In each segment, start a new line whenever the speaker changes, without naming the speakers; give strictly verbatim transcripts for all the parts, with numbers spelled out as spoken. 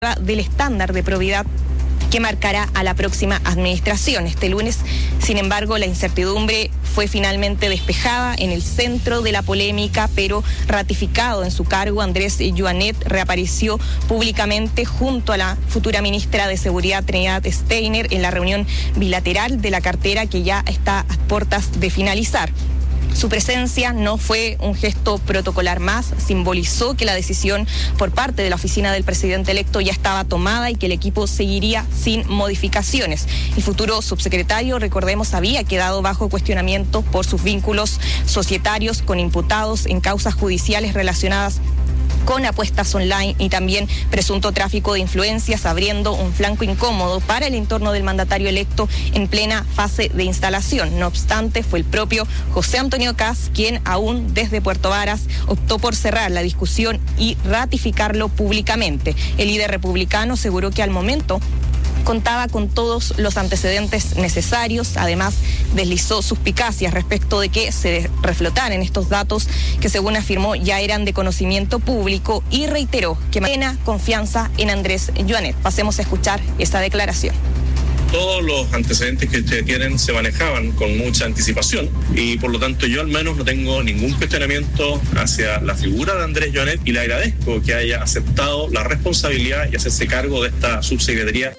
del estándar de probidad que marcará a la próxima administración. Este lunes, sin embargo, la incertidumbre fue finalmente despejada en el centro de la polémica, pero ratificado en su cargo, Andrés Joanet reapareció públicamente junto a la futura ministra de Seguridad, Trinidad Steiner, en la reunión bilateral de la cartera que ya está a puertas de finalizar. Su presencia no fue un gesto protocolar más, simbolizó que la decisión por parte de la oficina del presidente electo ya estaba tomada y que el equipo seguiría sin modificaciones. El futuro subsecretario, recordemos, había quedado bajo cuestionamiento por sus vínculos societarios con imputados en causas judiciales relacionadas con apuestas online y también presunto tráfico de influencias, abriendo un flanco incómodo para el entorno del mandatario electo en plena fase de instalación. No obstante, fue el propio José Antonio Kast quien, aún desde Puerto Varas, optó por cerrar la discusión y ratificarlo públicamente. El líder republicano aseguró que al momento contaba con todos los antecedentes necesarios. Además, deslizó suspicacias respecto de que se reflotaran estos datos que, según afirmó, ya eran de conocimiento público, y reiteró que mantiene confianza en Andrés Joanet. Pasemos a escuchar esta declaración.
Todos los antecedentes que ustedes tienen se manejaban con mucha anticipación y por lo tanto yo al menos no tengo ningún cuestionamiento hacia la figura de Andrés Joanet y le agradezco que haya aceptado la responsabilidad y hacerse cargo de esta subsecretaría.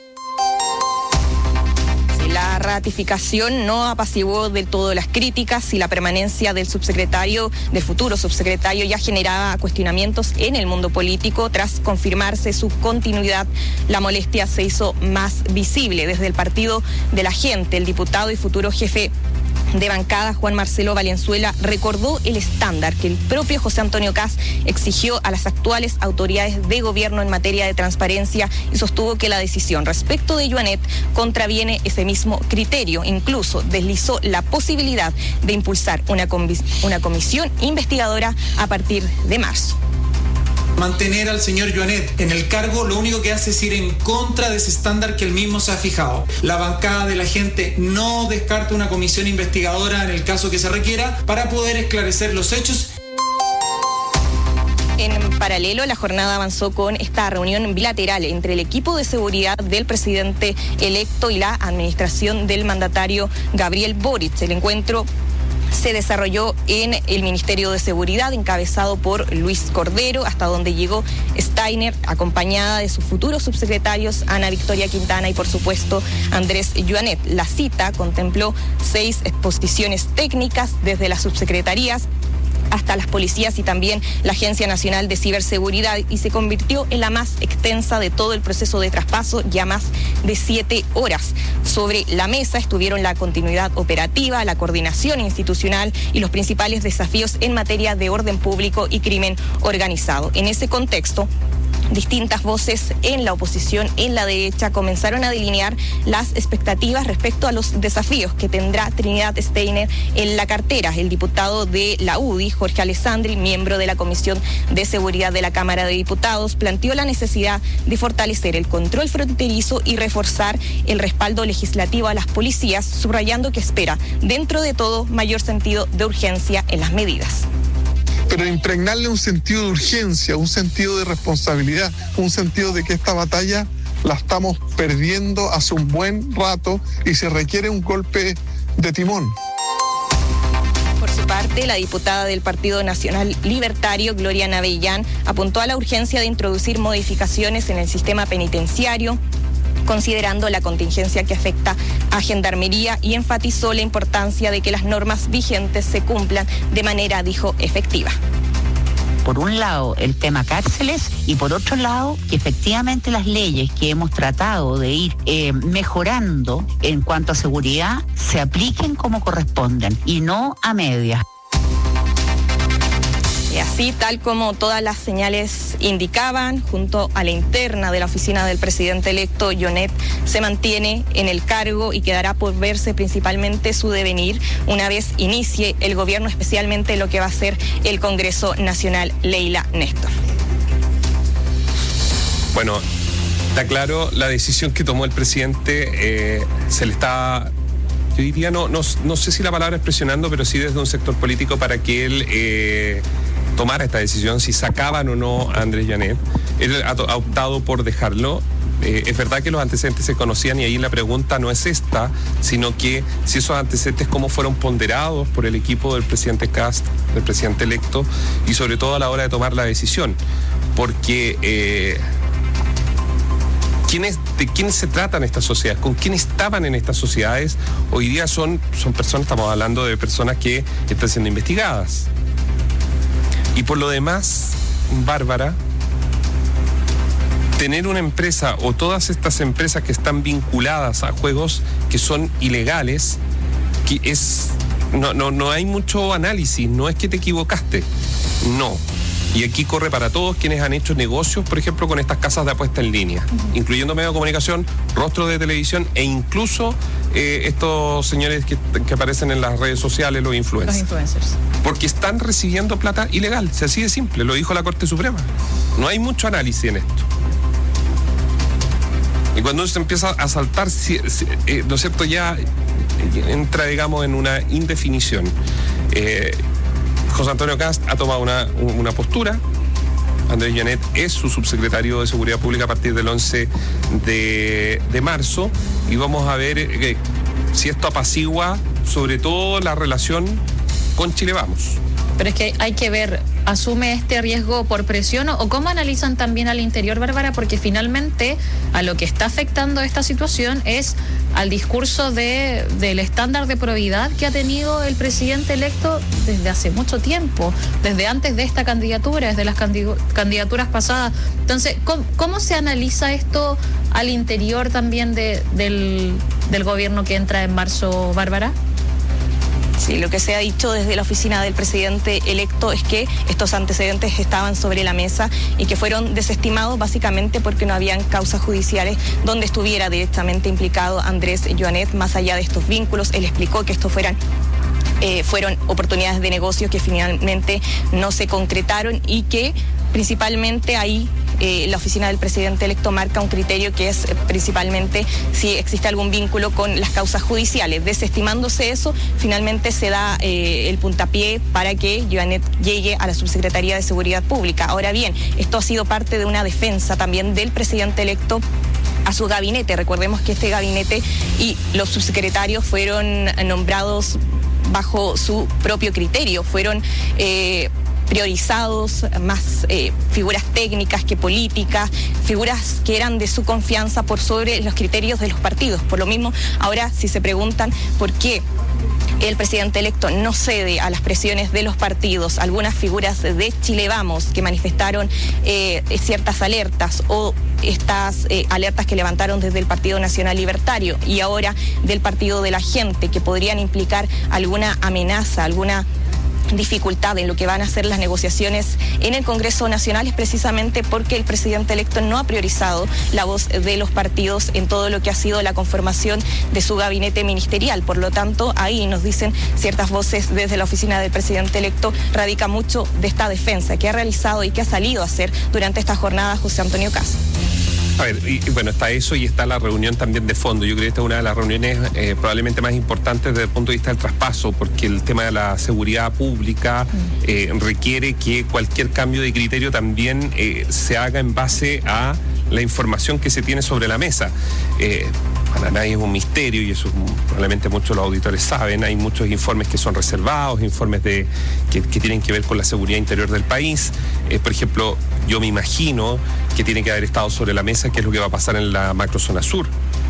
La ratificación no apaciguó del todo las críticas y la permanencia del subsecretario, del futuro subsecretario, ya generaba cuestionamientos en el mundo político. Tras confirmarse su continuidad, la molestia se hizo más visible. Desde el Partido de la Gente, el diputado y futuro jefe de bancada, Juan Marcelo Valenzuela, recordó el estándar que el propio José Antonio Kast exigió a las actuales autoridades de gobierno en materia de transparencia y sostuvo que la decisión respecto de Joanet contraviene ese mismo criterio. Incluso deslizó la posibilidad de impulsar una, comis- una comisión investigadora a partir de marzo.
Mantener al señor Joanet en el cargo lo único que hace es ir en contra de ese estándar que él mismo se ha fijado. La bancada de la Gente no descarta una comisión investigadora en el caso que se requiera para poder esclarecer los hechos.
En paralelo, la jornada avanzó con esta reunión bilateral entre el equipo de seguridad del presidente electo y la administración del mandatario Gabriel Boric. El encuentro se desarrolló en el Ministerio de Seguridad, encabezado por Luis Cordero, hasta donde llegó Steiner, acompañada de sus futuros subsecretarios Ana Victoria Quintana y, por supuesto, Andrés Joanet. La cita contempló seis exposiciones técnicas desde las subsecretarías hasta las policías y también la Agencia Nacional de Ciberseguridad, y se convirtió en la más extensa de todo el proceso de traspaso, ya más de siete horas. Sobre la mesa estuvieron la continuidad operativa, la coordinación institucional y los principales desafíos en materia de orden público y crimen organizado. En ese contexto, distintas voces en la oposición, en la derecha, comenzaron a delinear las expectativas respecto a los desafíos que tendrá Trinidad Steiner en la cartera. El diputado de la U D I, Jorge Alessandri, miembro de la Comisión de Seguridad de la Cámara de Diputados, planteó la necesidad de fortalecer el control fronterizo y reforzar el respaldo legislativo a las policías, subrayando que espera, dentro de todo, mayor sentido de urgencia en las medidas.
Pero impregnarle un sentido de urgencia, un sentido de responsabilidad, un sentido de que esta batalla la estamos perdiendo hace un buen rato y se requiere un golpe de timón.
Por su parte, la diputada del Partido Nacional Libertario, Gloria Navellán, apuntó a la urgencia de introducir modificaciones en el sistema penitenciario, considerando la contingencia que afecta a Gendarmería, y enfatizó la importancia de que las normas vigentes se cumplan de manera, dijo, efectiva.
Por un lado, el tema cárceles, y por otro lado, que efectivamente las leyes que hemos tratado de ir eh, mejorando en cuanto a seguridad se apliquen como corresponden y no a medias.
Y así, tal como todas las señales indicaban, junto a la interna de la oficina del presidente electo, Joanet se mantiene en el cargo y quedará por verse principalmente su devenir una vez inicie el gobierno, especialmente lo que va a ser el Congreso Nacional. Leila Néstor.
Bueno, está claro la decisión que tomó el presidente, eh, se le está... Yo diría, no, no, no sé si la palabra es presionando, pero sí desde un sector político para que él eh, tomara esta decisión, si sacaban o no a Andrés Joanet. él ha, ha optado por dejarlo. Eh, es verdad que los antecedentes se conocían y ahí la pregunta no es esta, sino que si esos antecedentes cómo fueron ponderados por el equipo del presidente Kast, del presidente electo, y sobre todo a la hora de tomar la decisión. Porque eh, ¿quiénes, ¿de quiénes se tratan estas sociedades? ¿Con quién estaban en estas sociedades? Hoy día son, son personas, estamos hablando de personas que están siendo investigadas. Y por lo demás, Bárbara, tener una empresa o todas estas empresas que están vinculadas a juegos que son ilegales, que es no, no, no hay mucho análisis, no es que te equivocaste, no. Y aquí corre para todos quienes han hecho negocios, por ejemplo, con estas casas de apuesta en línea, uh-huh. incluyendo medios de comunicación, rostros de televisión e incluso eh, estos señores que, que aparecen en las redes sociales, los influencers.
Los influencers.
Porque están recibiendo plata ilegal, es así de simple, lo dijo la Corte Suprema. No hay mucho análisis en esto. Y cuando uno se empieza a saltar, eh, ¿no es cierto?, ya entra, digamos, en una indefinición. Eh, José Antonio Kast ha tomado una, una postura. Andrés Jonet es su subsecretario de Seguridad Pública a partir del once de, de marzo. Y vamos a ver eh, si esto apacigua sobre todo la relación con Chile Vamos.
Pero es que hay que ver, ¿asume este riesgo por presión o cómo analizan también al interior, Bárbara? Porque finalmente a lo que está afectando esta situación es al discurso de, del estándar de probidad que ha tenido el presidente electo desde hace mucho tiempo, desde antes de esta candidatura, desde las candidaturas pasadas. Entonces, ¿cómo, cómo se analiza esto al interior también de, del, del gobierno que entra en marzo, Bárbara?
Sí, lo que se ha dicho desde la oficina del presidente electo es que estos antecedentes estaban sobre la mesa y que fueron desestimados básicamente porque no habían causas judiciales donde estuviera directamente implicado Andrés Jonet. Más allá de estos vínculos, él explicó que estos fueran eh, fueron oportunidades de negocio que finalmente no se concretaron y que principalmente ahí eh, la oficina del presidente electo marca un criterio que es eh, principalmente si existe algún vínculo con las causas judiciales. Desestimándose eso, finalmente se da eh, el puntapié para que Jonet llegue a la Subsecretaría de Seguridad Pública. Ahora bien, esto ha sido parte de una defensa también del presidente electo a su gabinete. Recordemos que este gabinete y los subsecretarios fueron nombrados bajo su propio criterio, fueron eh, priorizados, más eh, figuras técnicas que políticas, figuras que eran de su confianza por sobre los criterios de los partidos. Por lo mismo, ahora si se preguntan por qué el presidente electo no cede a las presiones de los partidos, algunas figuras de Chile Vamos que manifestaron eh, ciertas alertas o estas eh, alertas que levantaron desde el Partido Nacional Libertario y ahora del Partido de la Gente, que podrían implicar alguna amenaza, alguna dificultad en lo que van a ser las negociaciones en el Congreso Nacional, es precisamente porque el presidente electo no ha priorizado la voz de los partidos en todo lo que ha sido la conformación de su gabinete ministerial. Por lo tanto, ahí nos dicen ciertas voces desde la oficina del presidente electo, radica mucho de esta defensa que ha realizado y que ha salido a hacer durante esta jornada José Antonio Kast.
A ver, y, y bueno, está eso y está la reunión también de fondo. Yo creo que esta es una de las reuniones eh, probablemente más importantes desde el punto de vista del traspaso, porque el tema de la seguridad pública eh, requiere que cualquier cambio de criterio también eh, se haga en base a la información que se tiene sobre la mesa. Eh, para nadie es un misterio y eso probablemente muchos de los auditores saben. Hay muchos informes que son reservados, informes de que, que tienen que ver con la seguridad interior del país. Eh, por ejemplo, yo me imagino que tiene que haber estado sobre la mesa qué es lo que va a pasar en la macrozona sur.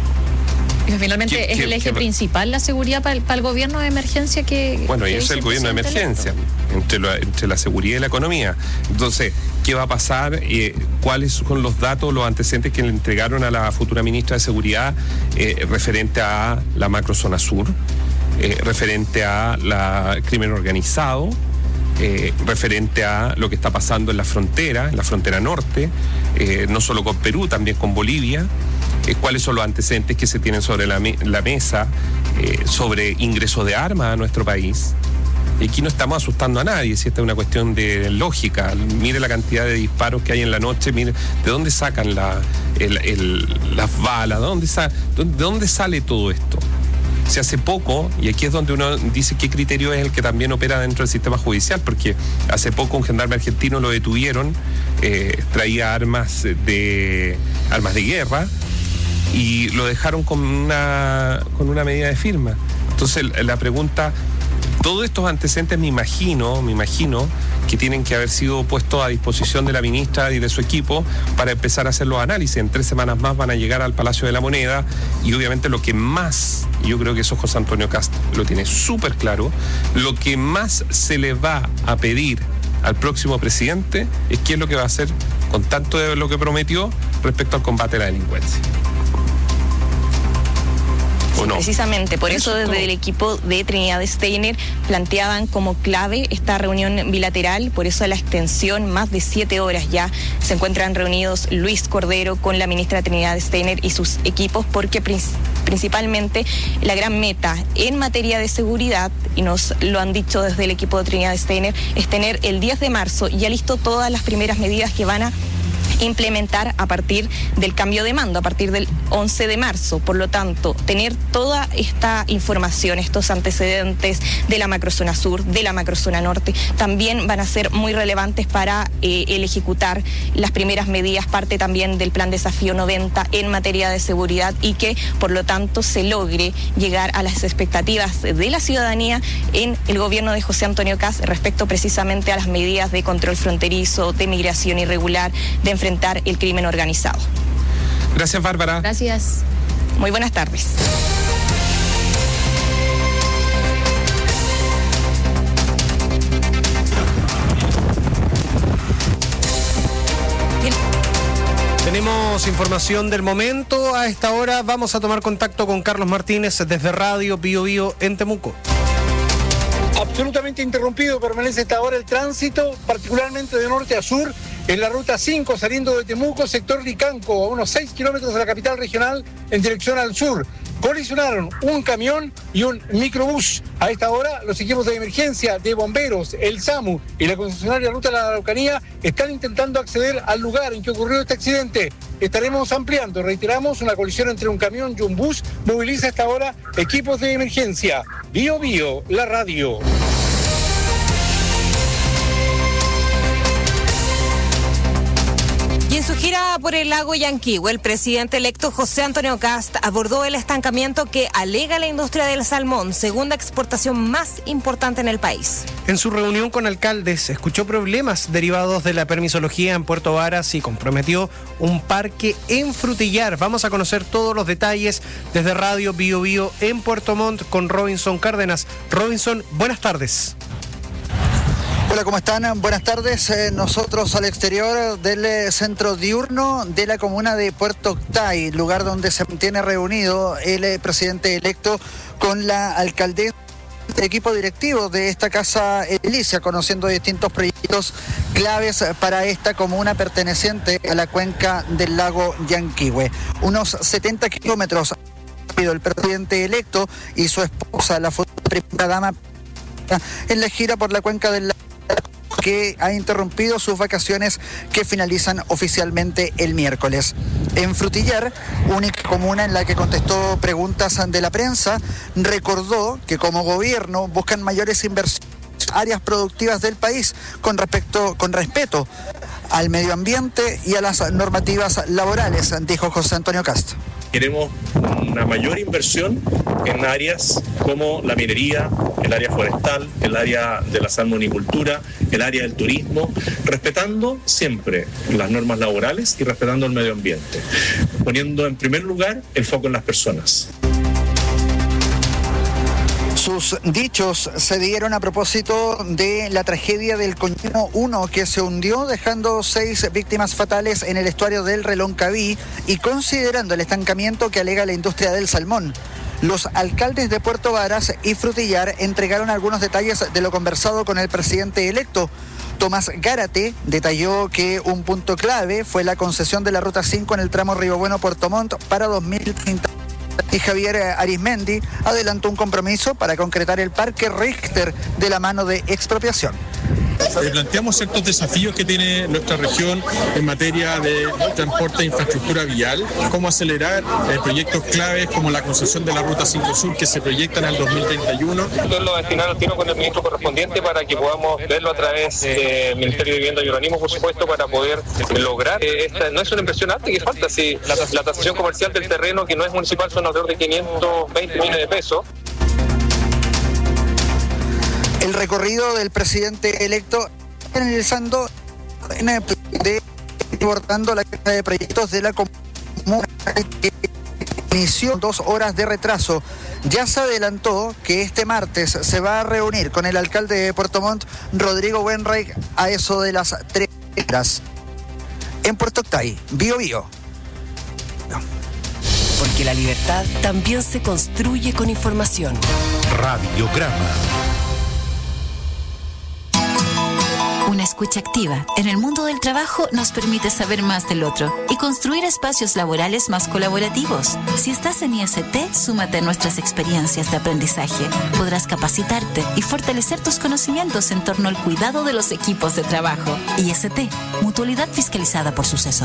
Pero finalmente ¿Qué, es qué, el eje qué, principal la seguridad para el, para el gobierno de emergencia que...
Bueno,
que
y es el gobierno de emergencia, entre, lo, entre la seguridad y la economía. Entonces, ¿qué va a pasar? Eh, ¿Cuáles son los datos, los antecedentes que le entregaron a la futura ministra de Seguridad eh, referente a la macrozona sur, eh, referente a la crimen organizado, eh, referente a lo que está pasando en la frontera, en la frontera norte, eh, no solo con Perú, también con Bolivia? Eh, cuáles son los antecedentes que se tienen sobre la, me la mesa eh, sobre ingreso de armas a nuestro país. Y aquí no estamos asustando a nadie, si esta es una cuestión de lógica. Mire la cantidad de disparos que hay en la noche, mire de dónde sacan la, el, el, las balas, ¿de dónde, sa de dónde sale todo esto? Si hace poco, y aquí es donde uno dice qué criterio es el que también opera dentro del sistema judicial, porque hace poco un gendarme argentino lo detuvieron, eh, traía armas de armas de guerra y lo dejaron con una, con una medida de firma. Entonces la pregunta, todos estos antecedentes me imagino, me imagino que tienen que haber sido puestos a disposición de la ministra y de su equipo para empezar a hacer los análisis. En tres semanas más van a llegar al Palacio de la Moneda y obviamente lo que más, yo creo que eso José Antonio Kast lo tiene súper claro, lo que más se le va a pedir al próximo presidente es qué es lo que va a hacer con tanto de lo que prometió respecto al combate a la delincuencia.
Sí, no. Precisamente, por eso, eso desde todo. El equipo de Trinidad Steiner planteaban como clave esta reunión bilateral, por eso la extensión, más de siete horas ya se encuentran reunidos Luis Cordero con la ministra Trinidad Steiner y sus equipos, porque principalmente la gran meta en materia de seguridad, y nos lo han dicho desde el equipo de Trinidad Steiner, es tener el diez de marzo ya listo todas las primeras medidas que van a implementar a partir del cambio de mando, a partir del once de marzo. Por lo tanto, tener toda esta información, estos antecedentes de la macrozona sur, de la macrozona norte, también van a ser muy relevantes para eh, el ejecutar las primeras medidas, parte también del plan Desafío noventa en materia de seguridad, y que por lo tanto se logre llegar a las expectativas de la ciudadanía en el gobierno de José Antonio Kast respecto precisamente a las medidas de control fronterizo, de migración irregular, de enfrentar el crimen organizado.
Gracias, Bárbara.
Gracias.
Muy buenas tardes.
Bien. Tenemos información del momento. A esta hora vamos a tomar contacto con Carlos Martínez desde Radio Bío Bío en Temuco.
Absolutamente interrumpido permanece hasta ahora el tránsito, particularmente de norte a sur, en la ruta cinco, saliendo de Temuco, sector Licanco, a unos seis kilómetros de la capital regional, en dirección al sur. Colisionaron un camión y un microbús. A esta hora, los equipos de emergencia de bomberos, el SAMU y la concesionaria Ruta de la Araucanía están intentando acceder al lugar en que ocurrió este accidente. Estaremos ampliando, reiteramos, una colisión entre un camión y un bus. Moviliza hasta ahora equipos de emergencia. Bío Bío, la radio.
Y en su gira por el lago Yanquihue, el presidente electo José Antonio Kast abordó el estancamiento que alega la industria del salmón, segunda exportación más importante en el país.
En su reunión con alcaldes, escuchó problemas derivados de la permisología en Puerto Varas y comprometió un parque en Frutillar. Vamos a conocer todos los detalles desde Radio Bío Bío en Puerto Montt con Robinson Cárdenas. Robinson, buenas tardes.
Hola, ¿cómo están? Buenas tardes. Eh, nosotros al exterior del eh, centro diurno de la comuna de Puerto Octay, lugar donde se mantiene reunido el eh, presidente electo con la alcaldesa, el equipo directivo de esta casa edilicia, conociendo distintos proyectos claves para esta comuna perteneciente a la cuenca del lago Yanquihue. Unos setenta kilómetros el presidente electo y su esposa, la futura primera dama, en la gira por la cuenca del lago, que ha interrumpido sus vacaciones que finalizan oficialmente el miércoles. En Frutillar, única comuna en la que contestó preguntas de la prensa, recordó que como gobierno buscan mayores inversiones en áreas productivas del país con respecto, con respeto al medio ambiente y a las normativas laborales, dijo José Antonio Kast.
Queremos una mayor inversión en áreas como la minería, el área forestal, el área de la salmonicultura, el área del turismo, respetando siempre las normas laborales y respetando el medio ambiente, poniendo en primer lugar el foco en las personas.
Sus dichos se dieron a propósito de la tragedia del Coñino uno, que se hundió dejando seis víctimas fatales en el estuario del Reloncaví, y considerando el estancamiento que alega la industria del salmón. Los alcaldes de Puerto Varas y Frutillar entregaron algunos detalles de lo conversado con el presidente electo. Tomás Gárate detalló que un punto clave fue la concesión de la Ruta cinco en el tramo Río Bueno-Puerto Montt para dos mil treinta. Y Javier Arismendi adelantó un compromiso para concretar el parque Richter de la mano de expropiación.
eh, planteamos ciertos desafíos que tiene nuestra región en materia de transporte e infraestructura vial, cómo acelerar eh, proyectos claves como la concesión de la Ruta cinco Sur que se proyectan al dos mil treinta y uno.
Entonces lo destinamos al tiro con el ministro correspondiente para que podamos verlo a través del Ministerio de Vivienda y Urbanismo, por supuesto, para poder lograr eh, esta, no es una inversión alta que falta, si la, la tasación comercial del terreno que no es municipal son alrededor de quinientos veinte millones de pesos.
El recorrido del presidente electo analizando de abordando la lista de proyectos de la comuna que inició dos horas de retraso. Ya se adelantó que este martes se va a reunir con el alcalde de Puerto Montt, Rodrigo Wenreich, a eso de las tres horas. En Puerto Octay, Bio Bio.
Porque la libertad también se construye con información.
Radiograma.
Una escucha activa en el mundo del trabajo nos permite saber más del otro y construir espacios laborales más colaborativos. Si estás en I S T, súmate a nuestras experiencias de aprendizaje. Podrás capacitarte y fortalecer tus conocimientos en torno al cuidado de los equipos de trabajo. I S T, mutualidad fiscalizada por Suceso.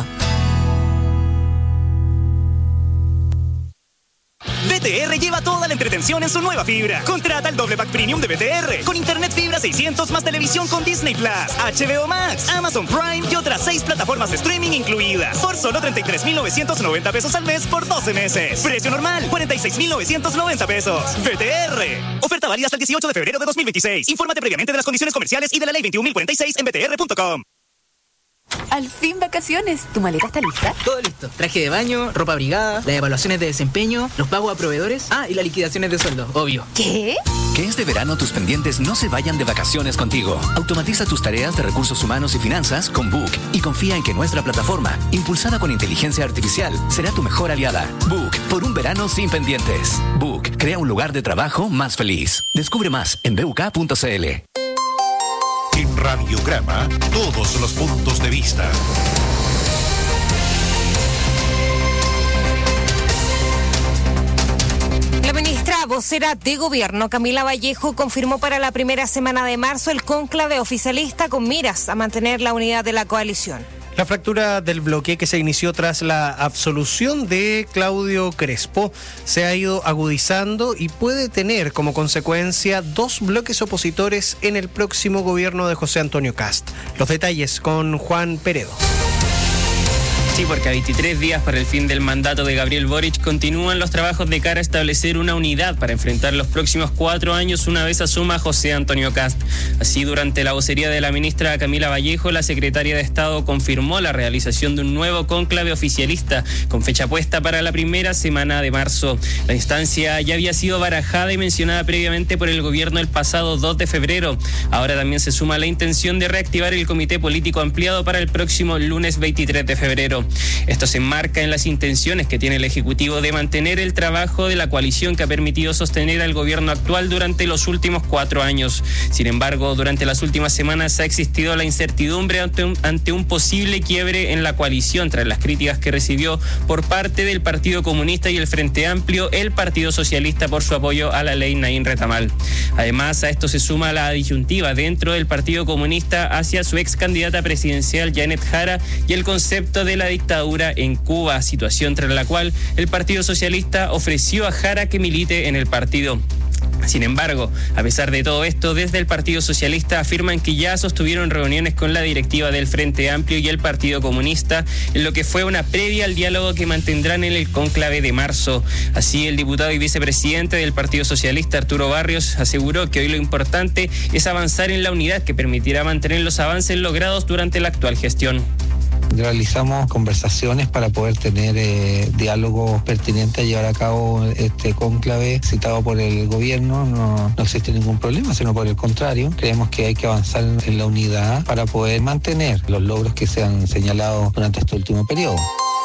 B T R lleva toda la entretención en su nueva fibra. Contrata el doble pack premium de B T R con internet fibra seiscientos más televisión con Disney Plus, H B O Max, Amazon Prime y otras seis plataformas de streaming incluidas por solo treinta y tres mil novecientos noventa pesos al mes por doce meses. Precio normal cuarenta y seis mil novecientos noventa pesos. B T R. Oferta válida hasta el dieciocho de febrero de dos mil veintiséis. Infórmate previamente de las condiciones comerciales y de la ley veintiún mil cuarenta y seis en b t r punto com.
Al fin vacaciones. ¿Tu maleta está lista?
Todo listo. Traje de baño, ropa abrigada, las evaluaciones de desempeño, los pagos a proveedores. Ah, y las liquidaciones de sueldo, obvio.
¿Qué?
Que este verano tus pendientes no se vayan de vacaciones contigo. Automatiza tus tareas de recursos humanos y finanzas con Book y confía en que nuestra plataforma, impulsada con inteligencia artificial, será tu mejor aliada. Book, por un verano sin pendientes. Book, crea un lugar de trabajo más feliz. Descubre más en b u k punto c l.
En Radiograma, todos los puntos de vista.
La ministra vocera de Gobierno, Camila Vallejo, confirmó para la primera semana de marzo el cónclave oficialista con miras a mantener la unidad de la coalición.
La fractura del bloque que se inició tras la absolución de Claudio Crespo se ha ido agudizando y puede tener como consecuencia dos bloques opositores en el próximo gobierno de José Antonio Kast. Los detalles con Juan Peredo.
Sí, porque a veintitrés días para el fin del mandato de Gabriel Boric continúan los trabajos de cara a establecer una unidad para enfrentar los próximos cuatro años una vez asuma José Antonio Kast. Así, durante la vocería de la ministra Camila Vallejo, la secretaria de Estado confirmó la realización de un nuevo cónclave oficialista con fecha puesta para la primera semana de marzo. La instancia ya había sido barajada y mencionada previamente por el gobierno el pasado dos de febrero. Ahora también se suma la intención de reactivar el comité político ampliado para el próximo lunes veintitrés de febrero. Esto se enmarca en las intenciones que tiene el Ejecutivo de mantener el trabajo de la coalición que ha permitido sostener al gobierno actual durante los últimos cuatro años. Sin embargo, durante las últimas semanas ha existido la incertidumbre ante un, ante un posible quiebre en la coalición tras las críticas que recibió por parte del Partido Comunista y el Frente Amplio, el Partido Socialista, por su apoyo a la ley Naín Retamal. Además, a esto se suma la disyuntiva dentro del Partido Comunista hacia su ex candidata presidencial Janet Jara y el concepto de la dictadura en Cuba, situación tras la cual el Partido Socialista ofreció a Jara que milite en el partido. Sin embargo, a pesar de todo esto, desde el Partido Socialista afirman que ya sostuvieron reuniones con la directiva del Frente Amplio y el Partido Comunista, en lo que fue una previa al diálogo que mantendrán en el cónclave de marzo. Así, el diputado y vicepresidente del Partido Socialista, Arturo Barrios, aseguró que hoy lo importante es avanzar en la unidad que permitirá mantener los avances logrados durante la actual gestión.
Realizamos conversaciones para poder tener eh, diálogos pertinentes a llevar a cabo este cónclave citado por el gobierno. No, no existe ningún problema, sino por el contrario, creemos que hay que avanzar en la unidad para poder mantener los logros que se han señalado durante este último periodo.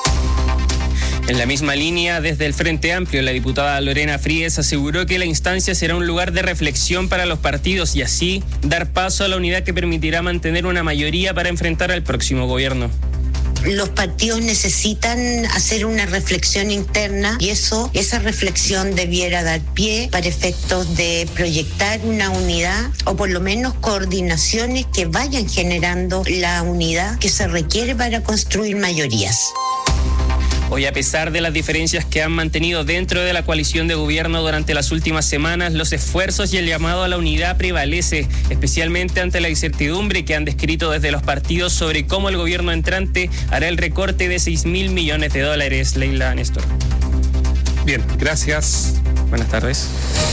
En la misma línea, desde el Frente Amplio, la diputada Lorena Fríes aseguró que la instancia será un lugar de reflexión para los partidos y así dar paso a la unidad que permitirá mantener una mayoría para enfrentar al próximo gobierno.
los partidos necesitan hacer una reflexión interna y eso, esa reflexión debiera dar pie para efectos de proyectar una unidad o por lo menos coordinaciones que vayan generando la unidad que se requiere para construir mayorías.
Hoy, a pesar de las diferencias que han mantenido dentro de la coalición de gobierno durante las últimas semanas, los esfuerzos y el llamado a la unidad prevalece, especialmente ante la incertidumbre que han descrito desde los partidos sobre cómo el gobierno entrante hará el recorte de seis mil millones de dólares. Leila Néstor.
Bien, gracias.
Buenas tardes.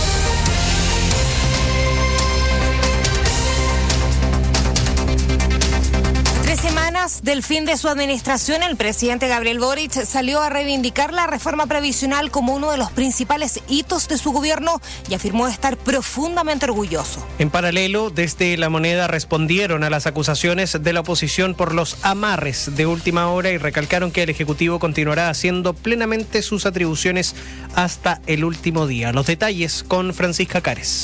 Del fin de su administración, el presidente Gabriel Boric salió a reivindicar la reforma previsional como uno de los principales hitos de su gobierno y afirmó estar profundamente orgulloso.
En paralelo, desde La Moneda respondieron a las acusaciones de la oposición por los amarres de última hora y recalcaron que el Ejecutivo continuará haciendo plenamente sus atribuciones hasta el último día. Los detalles con Francisca Cares.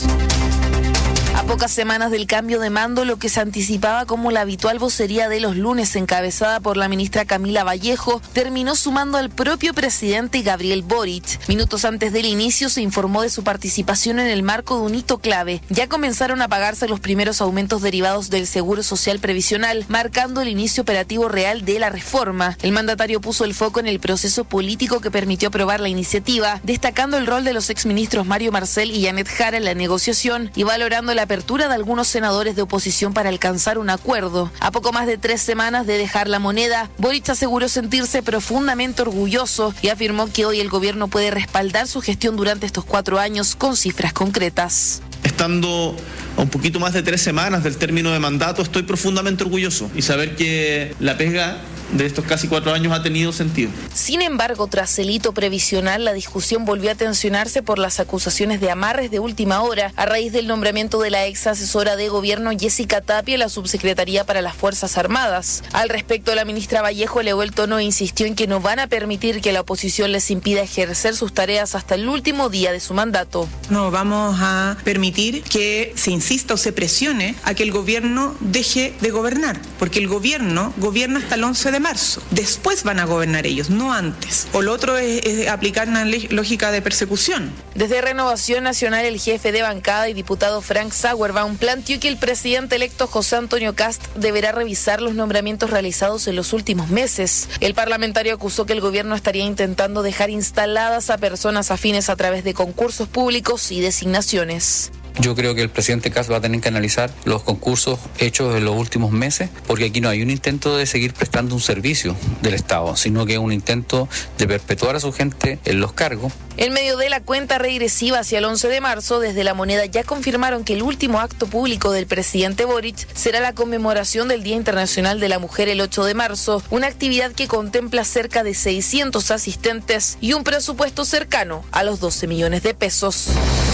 A pocas semanas del cambio de mando, lo que se anticipaba como la habitual vocería de los lunes, encabezada por la ministra Camila Vallejo, terminó sumando al propio presidente Gabriel Boric. Minutos antes del inicio se informó de su participación en el marco de un hito clave. Ya comenzaron a pagarse los primeros aumentos derivados del Seguro Social Previsional, marcando el inicio operativo real de la reforma. El mandatario puso el foco en el proceso político que permitió aprobar la iniciativa, destacando el rol de los exministros Mario Marcel y Janet Jara en la negociación y valorando la apertura de algunos senadores de oposición para alcanzar un acuerdo. A poco más de tres semanas de dejar La Moneda, Boric aseguró sentirse profundamente orgulloso y afirmó que hoy el gobierno puede respaldar su gestión durante estos cuatro años con cifras concretas.
Estando a un poquito más de tres semanas del término de mandato, estoy profundamente orgulloso y saber que la pega de estos casi cuatro años ha tenido sentido.
Sin embargo, tras el hito previsional, la discusión volvió a tensionarse por las acusaciones de amarres de última hora a raíz del nombramiento de la ex asesora de gobierno Jessica Tapia a la subsecretaría para las Fuerzas Armadas. Al respecto, la ministra Vallejo elevó el tono e insistió en que no van a permitir que la oposición les impida ejercer sus tareas hasta el último día de su mandato.
No vamos a permitir que se insista o se presione a que el gobierno deje de gobernar, porque el gobierno gobierna hasta el once de marzo. Después van a gobernar ellos, no antes. O lo otro es, es aplicar una lógica de persecución.
Desde Renovación Nacional, el jefe de bancada y diputado Frank Sauerbaum planteó que el presidente electo José Antonio Kast deberá revisar los nombramientos realizados en los últimos meses. El parlamentario acusó que el gobierno estaría intentando dejar instaladas a personas afines a través de concursos públicos y designaciones.
Yo creo que el presidente Kast va a tener que analizar los concursos hechos en los últimos meses, porque aquí no hay un intento de seguir prestando un servicio del Estado, sino que es un intento de perpetuar a su gente en los cargos.
En medio de la cuenta regresiva hacia el once de marzo, desde La Moneda ya confirmaron que el último acto público del presidente Boric será la conmemoración del Día Internacional de la Mujer el ocho de marzo, una actividad que contempla cerca de seiscientos asistentes y un presupuesto cercano a los doce millones de pesos.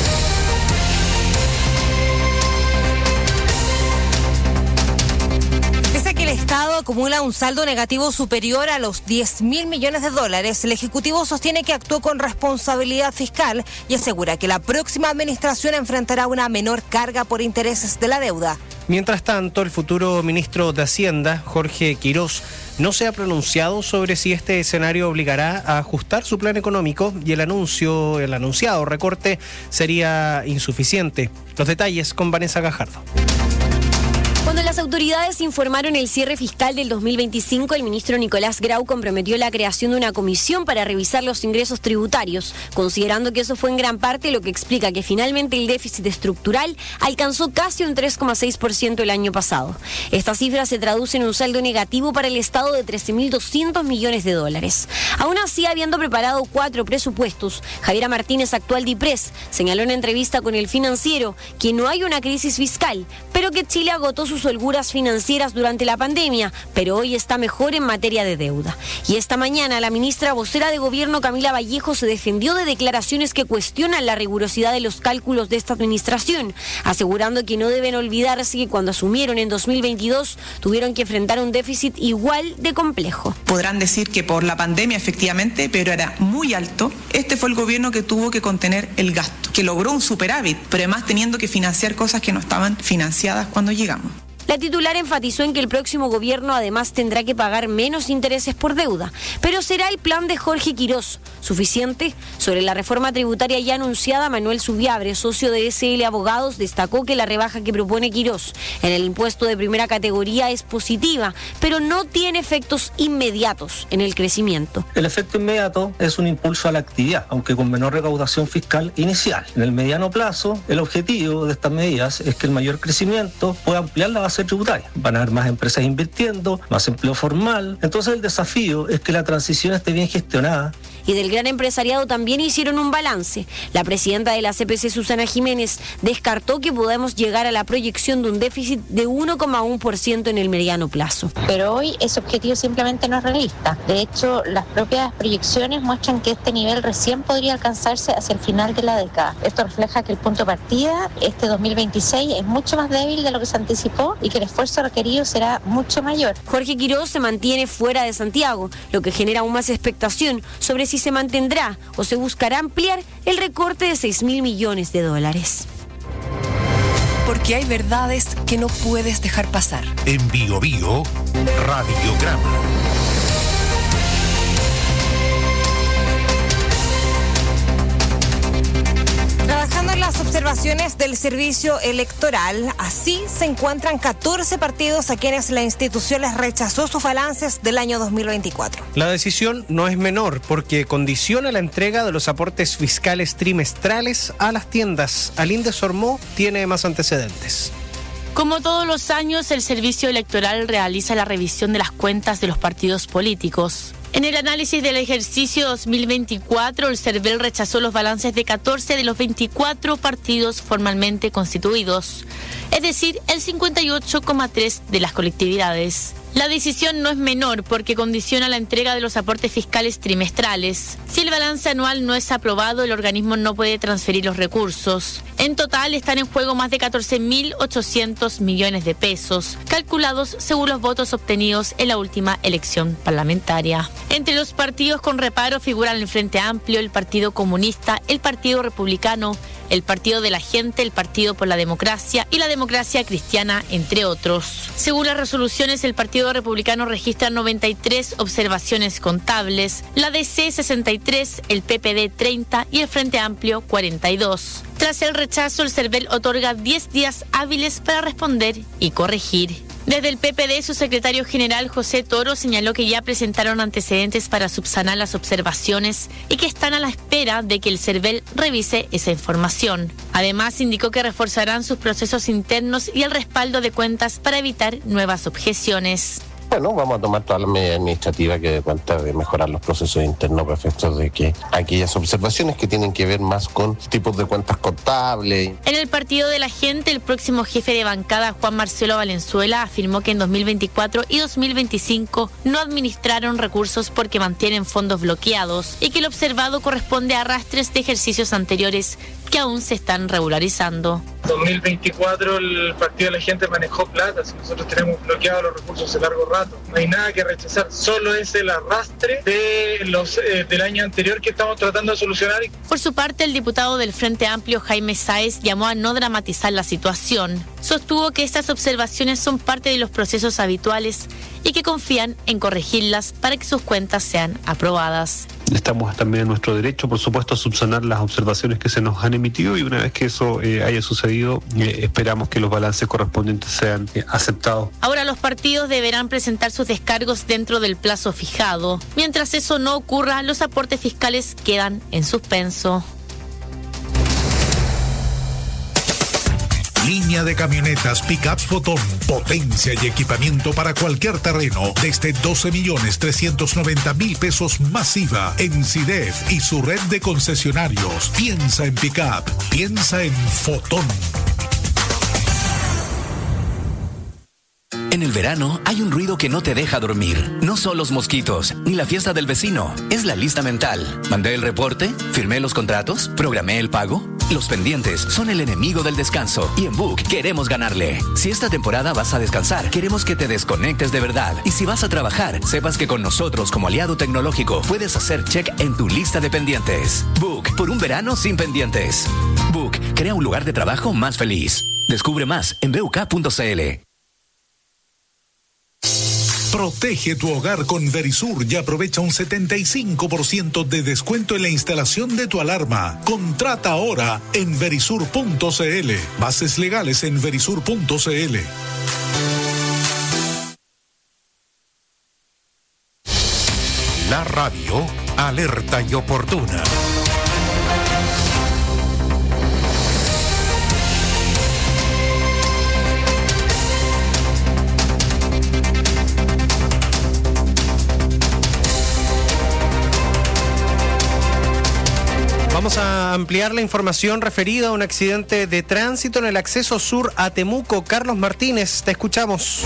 El Estado acumula un saldo negativo superior a los diez mil millones de dólares. El Ejecutivo sostiene que actuó con responsabilidad fiscal y asegura que la próxima administración enfrentará una menor carga por intereses de la deuda.
Mientras tanto, el futuro ministro de Hacienda, Jorge Quirós, no se ha pronunciado sobre si este escenario obligará a ajustar su plan económico y el anuncio, el anunciado recorte sería insuficiente. Los detalles con Vanessa Gajardo.
Cuando las autoridades informaron el cierre fiscal del dos mil veinticinco, el ministro Nicolás Grau comprometió la creación de una comisión para revisar los ingresos tributarios, considerando que eso fue en gran parte lo que explica que finalmente el déficit estructural alcanzó casi un tres coma seis por ciento el año pasado. Esta cifra se traduce en un saldo negativo para el Estado de trece mil doscientos millones de dólares. Aún así, habiendo preparado cuatro presupuestos, Javiera Martínez, actual DIPRES, señaló en entrevista con El Financiero que no hay una crisis fiscal, pero que Chile agotó sus holguras financieras durante la pandemia, pero hoy está mejor en materia de deuda. Y esta mañana la ministra vocera de Gobierno, Camila Vallejo, se defendió de declaraciones que cuestionan la rigurosidad de los cálculos de esta administración, asegurando que no deben olvidarse que cuando asumieron en dos mil veintidós tuvieron que enfrentar un déficit igual de complejo.
Podrán decir que por la pandemia efectivamente, pero era muy alto. Este fue el gobierno que tuvo que contener el gasto, que logró un superávit, pero además teniendo que financiar cosas que no estaban financiadas cuando llegamos.
La titular enfatizó en que el próximo gobierno además tendrá que pagar menos intereses por deuda, pero será el plan de Jorge Quirós suficiente. Sobre la reforma tributaria ya anunciada, Manuel Subiabre, socio de S L Abogados, destacó que la rebaja que propone Quirós en el impuesto de primera categoría es positiva, pero no tiene efectos inmediatos en el crecimiento.
El efecto inmediato es un impulso a la actividad, aunque con menor recaudación fiscal inicial. En el mediano plazo, el objetivo de estas medidas es que el mayor crecimiento pueda ampliar la base tributaria. Van a haber más empresas invirtiendo, más empleo formal. Entonces el desafío es que la transición esté bien gestionada.
Y del gran empresariado también hicieron un balance. La presidenta de la C P C, Susana Jiménez, descartó que podamos llegar a la proyección de un déficit de uno coma uno por ciento en el mediano plazo.
Pero hoy ese objetivo simplemente no es realista. De hecho, las propias proyecciones muestran que este nivel recién podría alcanzarse hacia el final de la década. Esto refleja que el punto de partida, este dos mil veintiséis, es mucho más débil de lo que se anticipó y que el esfuerzo requerido será mucho mayor.
Jorge Quirós se mantiene fuera de Santiago, lo que genera aún más expectación sobre si se mantendrá o se buscará ampliar el recorte de seis mil millones de dólares.
Porque hay verdades que no puedes dejar pasar.
En Bio Bio, Radiograma.
Trabajando en las observaciones del servicio electoral, así se encuentran catorce partidos a quienes la institución les rechazó sus balances del año dos mil veinticuatro.
La decisión no es menor porque condiciona la entrega de los aportes fiscales trimestrales a las tiendas. Alinde Sormó tiene más antecedentes.
Como todos los años, el Servicio Electoral realiza la revisión de las cuentas de los partidos políticos. En el análisis del ejercicio dos mil veinticuatro, el CERVEL rechazó los balances de catorce de los veinticuatro partidos formalmente constituidos, es decir, el cincuenta y ocho coma tres por ciento de las colectividades. La decisión no es menor porque condiciona la entrega de los aportes fiscales trimestrales. Si el balance anual no es aprobado, el organismo no puede transferir los recursos. En total están en juego más de catorce mil ochocientos millones de pesos, calculados según los votos obtenidos en la última elección parlamentaria. Entre los partidos con reparo figuran el Frente Amplio, el Partido Comunista, el Partido Republicano, el Partido de la Gente, el Partido por la Democracia y la Democracia Cristiana, entre otros. Según las resoluciones, el Partido Republicano registra noventa y tres observaciones contables, la D C sesenta y tres, el P P D treinta y el Frente Amplio cuarenta y dos. Tras el rechazo, el CERVEL otorga diez días hábiles para responder y corregir. Desde el P P D, su secretario general José Toro señaló que ya presentaron antecedentes para subsanar las observaciones y que están a la espera de que el CERVEL revise esa información. Además, indicó que reforzarán sus procesos internos y el respaldo de cuentas para evitar nuevas objeciones.
Bueno, vamos a tomar todas las medidas administrativas que dé cuenta de mejorar los procesos internos para efectos de que aquellas observaciones que tienen que ver más con tipos de cuentas contables.
En el Partido de la Gente, el próximo jefe de bancada, Juan Marcelo Valenzuela, afirmó que en dos mil veinticuatro y dos mil veinticinco no administraron recursos porque mantienen fondos bloqueados y que lo observado corresponde a arrastres de ejercicios anteriores que aún se están regularizando.
dos mil veinticuatro el Partido de la Gente manejó plata, si nosotros tenemos bloqueados los recursos de largo rato. No hay nada que rechazar, solo es el arrastre de los eh, del año anterior que estamos tratando de solucionar.
Por su parte, el diputado del Frente Amplio, Jaime Sáez, llamó a no dramatizar la situación. Sostuvo que estas observaciones son parte de los procesos habituales y que confían en corregirlas para que sus cuentas sean aprobadas.
Estamos también en nuestro derecho, por supuesto, a subsanar las observaciones que se nos han emitido y una vez que eso eh, haya sucedido, eh, esperamos que los balances correspondientes sean eh, aceptados.
Ahora los partidos deberán presentar sus descargos dentro del plazo fijado. Mientras eso no ocurra, los aportes fiscales quedan en suspenso.
Línea de camionetas Pickup Fotón, potencia y equipamiento para cualquier terreno, desde doce millones trescientos noventa mil pesos masiva en CIDEF y su red de concesionarios. Piensa en Pickup, piensa en Fotón.
En el verano hay un ruido que no te deja dormir. No son los mosquitos, ni la fiesta del vecino. Es la lista mental. Mandé el reporte, firmé los contratos, programé el pago. Los pendientes son el enemigo del descanso y en Book queremos ganarle. Si esta temporada vas a descansar, queremos que te desconectes de verdad. Y si vas a trabajar, sepas que con nosotros como aliado tecnológico puedes hacer check en tu lista de pendientes. Book, por un verano sin pendientes. Book, crea un lugar de trabajo más feliz. Descubre más en b u k punto c l.
Protege tu hogar con Verisur y aprovecha un setenta y cinco por ciento de descuento en la instalación de tu alarma. Contrata ahora en verisur punto cl. Bases legales en verisur punto cl.
La radio alerta y oportuna.
Vamos a ampliar la información referida a un accidente de tránsito en el acceso sur a Temuco. Carlos Martínez, te escuchamos.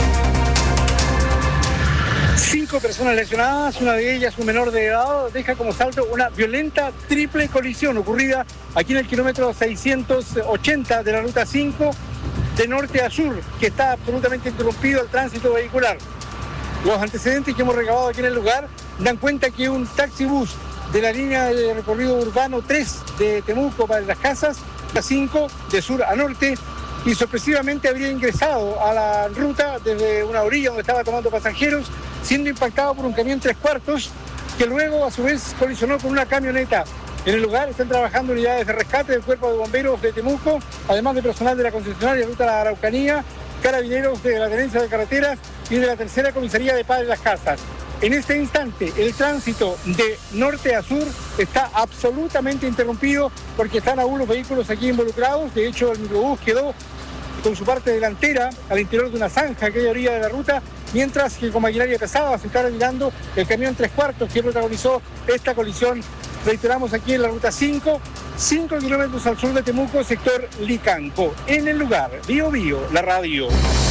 Cinco personas lesionadas, una de ellas un menor de edad, deja como saldo una violenta triple colisión ocurrida aquí en el kilómetro seiscientos ochenta de la ruta cinco de norte a sur, que está absolutamente interrumpido el tránsito vehicular. Los antecedentes que hemos recabado aquí en el lugar dan cuenta que un taxibús de la línea de recorrido urbano tres de Temuco para Las Casas, la cinco de sur a norte, y sorpresivamente habría ingresado a la ruta desde una orilla donde estaba tomando pasajeros, siendo impactado por un camión tres cuartos que luego a su vez colisionó con una camioneta. En el lugar están trabajando unidades de rescate del Cuerpo de Bomberos de Temuco, además de personal de la concesionaria Ruta La Araucanía, carabineros de la Tenencia de Carreteras y de la Tercera Comisaría de Padre Las Casas. En este instante, el tránsito de norte a sur está absolutamente interrumpido porque están aún los vehículos aquí involucrados. De hecho, el microbús quedó con su parte delantera al interior de una zanja que hay a orilla de la ruta, mientras que con maquinaria pesada se está retirando el camión tres cuartos que protagonizó esta colisión. Reiteramos, aquí en la ruta cinco, cinco kilómetros al sur de Temuco, sector Licanco. En el lugar, Bio Bio, la radio.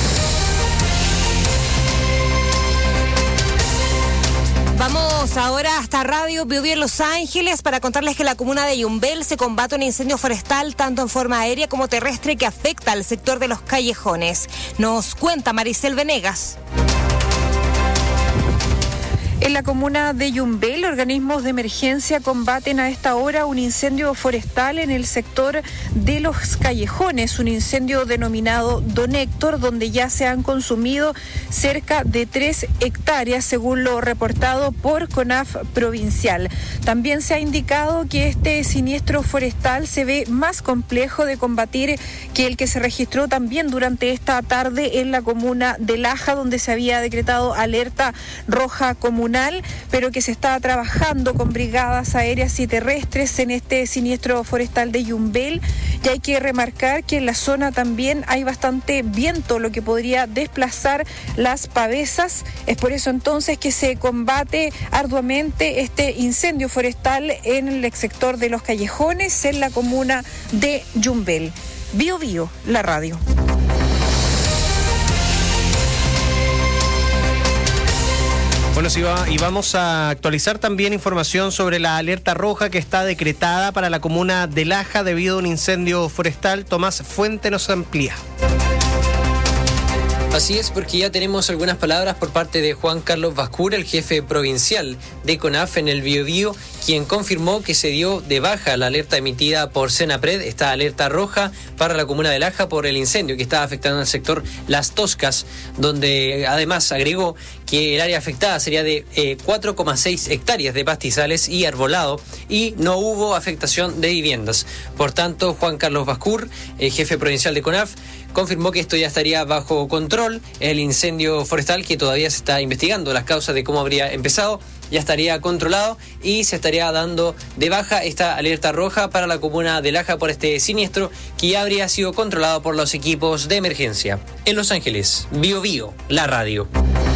Vamos ahora hasta Radio Bio Bio en Los Ángeles para contarles que en la comuna de Yumbel se combate un incendio forestal tanto en forma aérea como terrestre que afecta al sector de los callejones. Nos cuenta Maricel Venegas.
En la comuna de Yumbel, organismos de emergencia combaten a esta hora un incendio forestal en el sector de los callejones, un incendio denominado Don Héctor, donde ya se han consumido cerca de tres hectáreas, según lo reportado por CONAF provincial. También se ha indicado que este siniestro forestal se ve más complejo de combatir que el que se registró también durante esta tarde en la comuna de Laja, donde se había decretado alerta roja comunal, pero que se está trabajando con brigadas aéreas y terrestres en este siniestro forestal de Yumbel. Y hay que remarcar que en la zona también hay bastante viento, lo que podría desplazar las pavesas. Es por eso entonces que se combate arduamente este incendio forestal en el sector de los callejones, en la comuna de Yumbel. Bio Bio, la radio.
Bueno, sí, va, y vamos a actualizar también información sobre la alerta roja que está decretada para la comuna de Laja debido a un incendio forestal. Tomás Fuente nos amplía.
Así es, porque ya tenemos algunas palabras por parte de Juan Carlos Vascura, el jefe provincial de CONAF en el Biobío, quien confirmó que se dio de baja la alerta emitida por Senapred, esta alerta roja para la comuna de Laja por el incendio que estaba afectando al sector Las Toscas, donde además agregó que el área afectada sería de eh, cuatro coma seis hectáreas de pastizales y arbolado y no hubo afectación de viviendas. Por tanto, Juan Carlos Vascur, el jefe provincial de CONAF, confirmó que esto ya estaría bajo control. El incendio forestal, que todavía se está investigando las causas de cómo habría empezado, ya estaría controlado y se estaría dando de baja esta alerta roja para la comuna de Laja por este siniestro que ya habría sido controlado por los equipos de emergencia. En Los Ángeles, Bio Bio, la radio.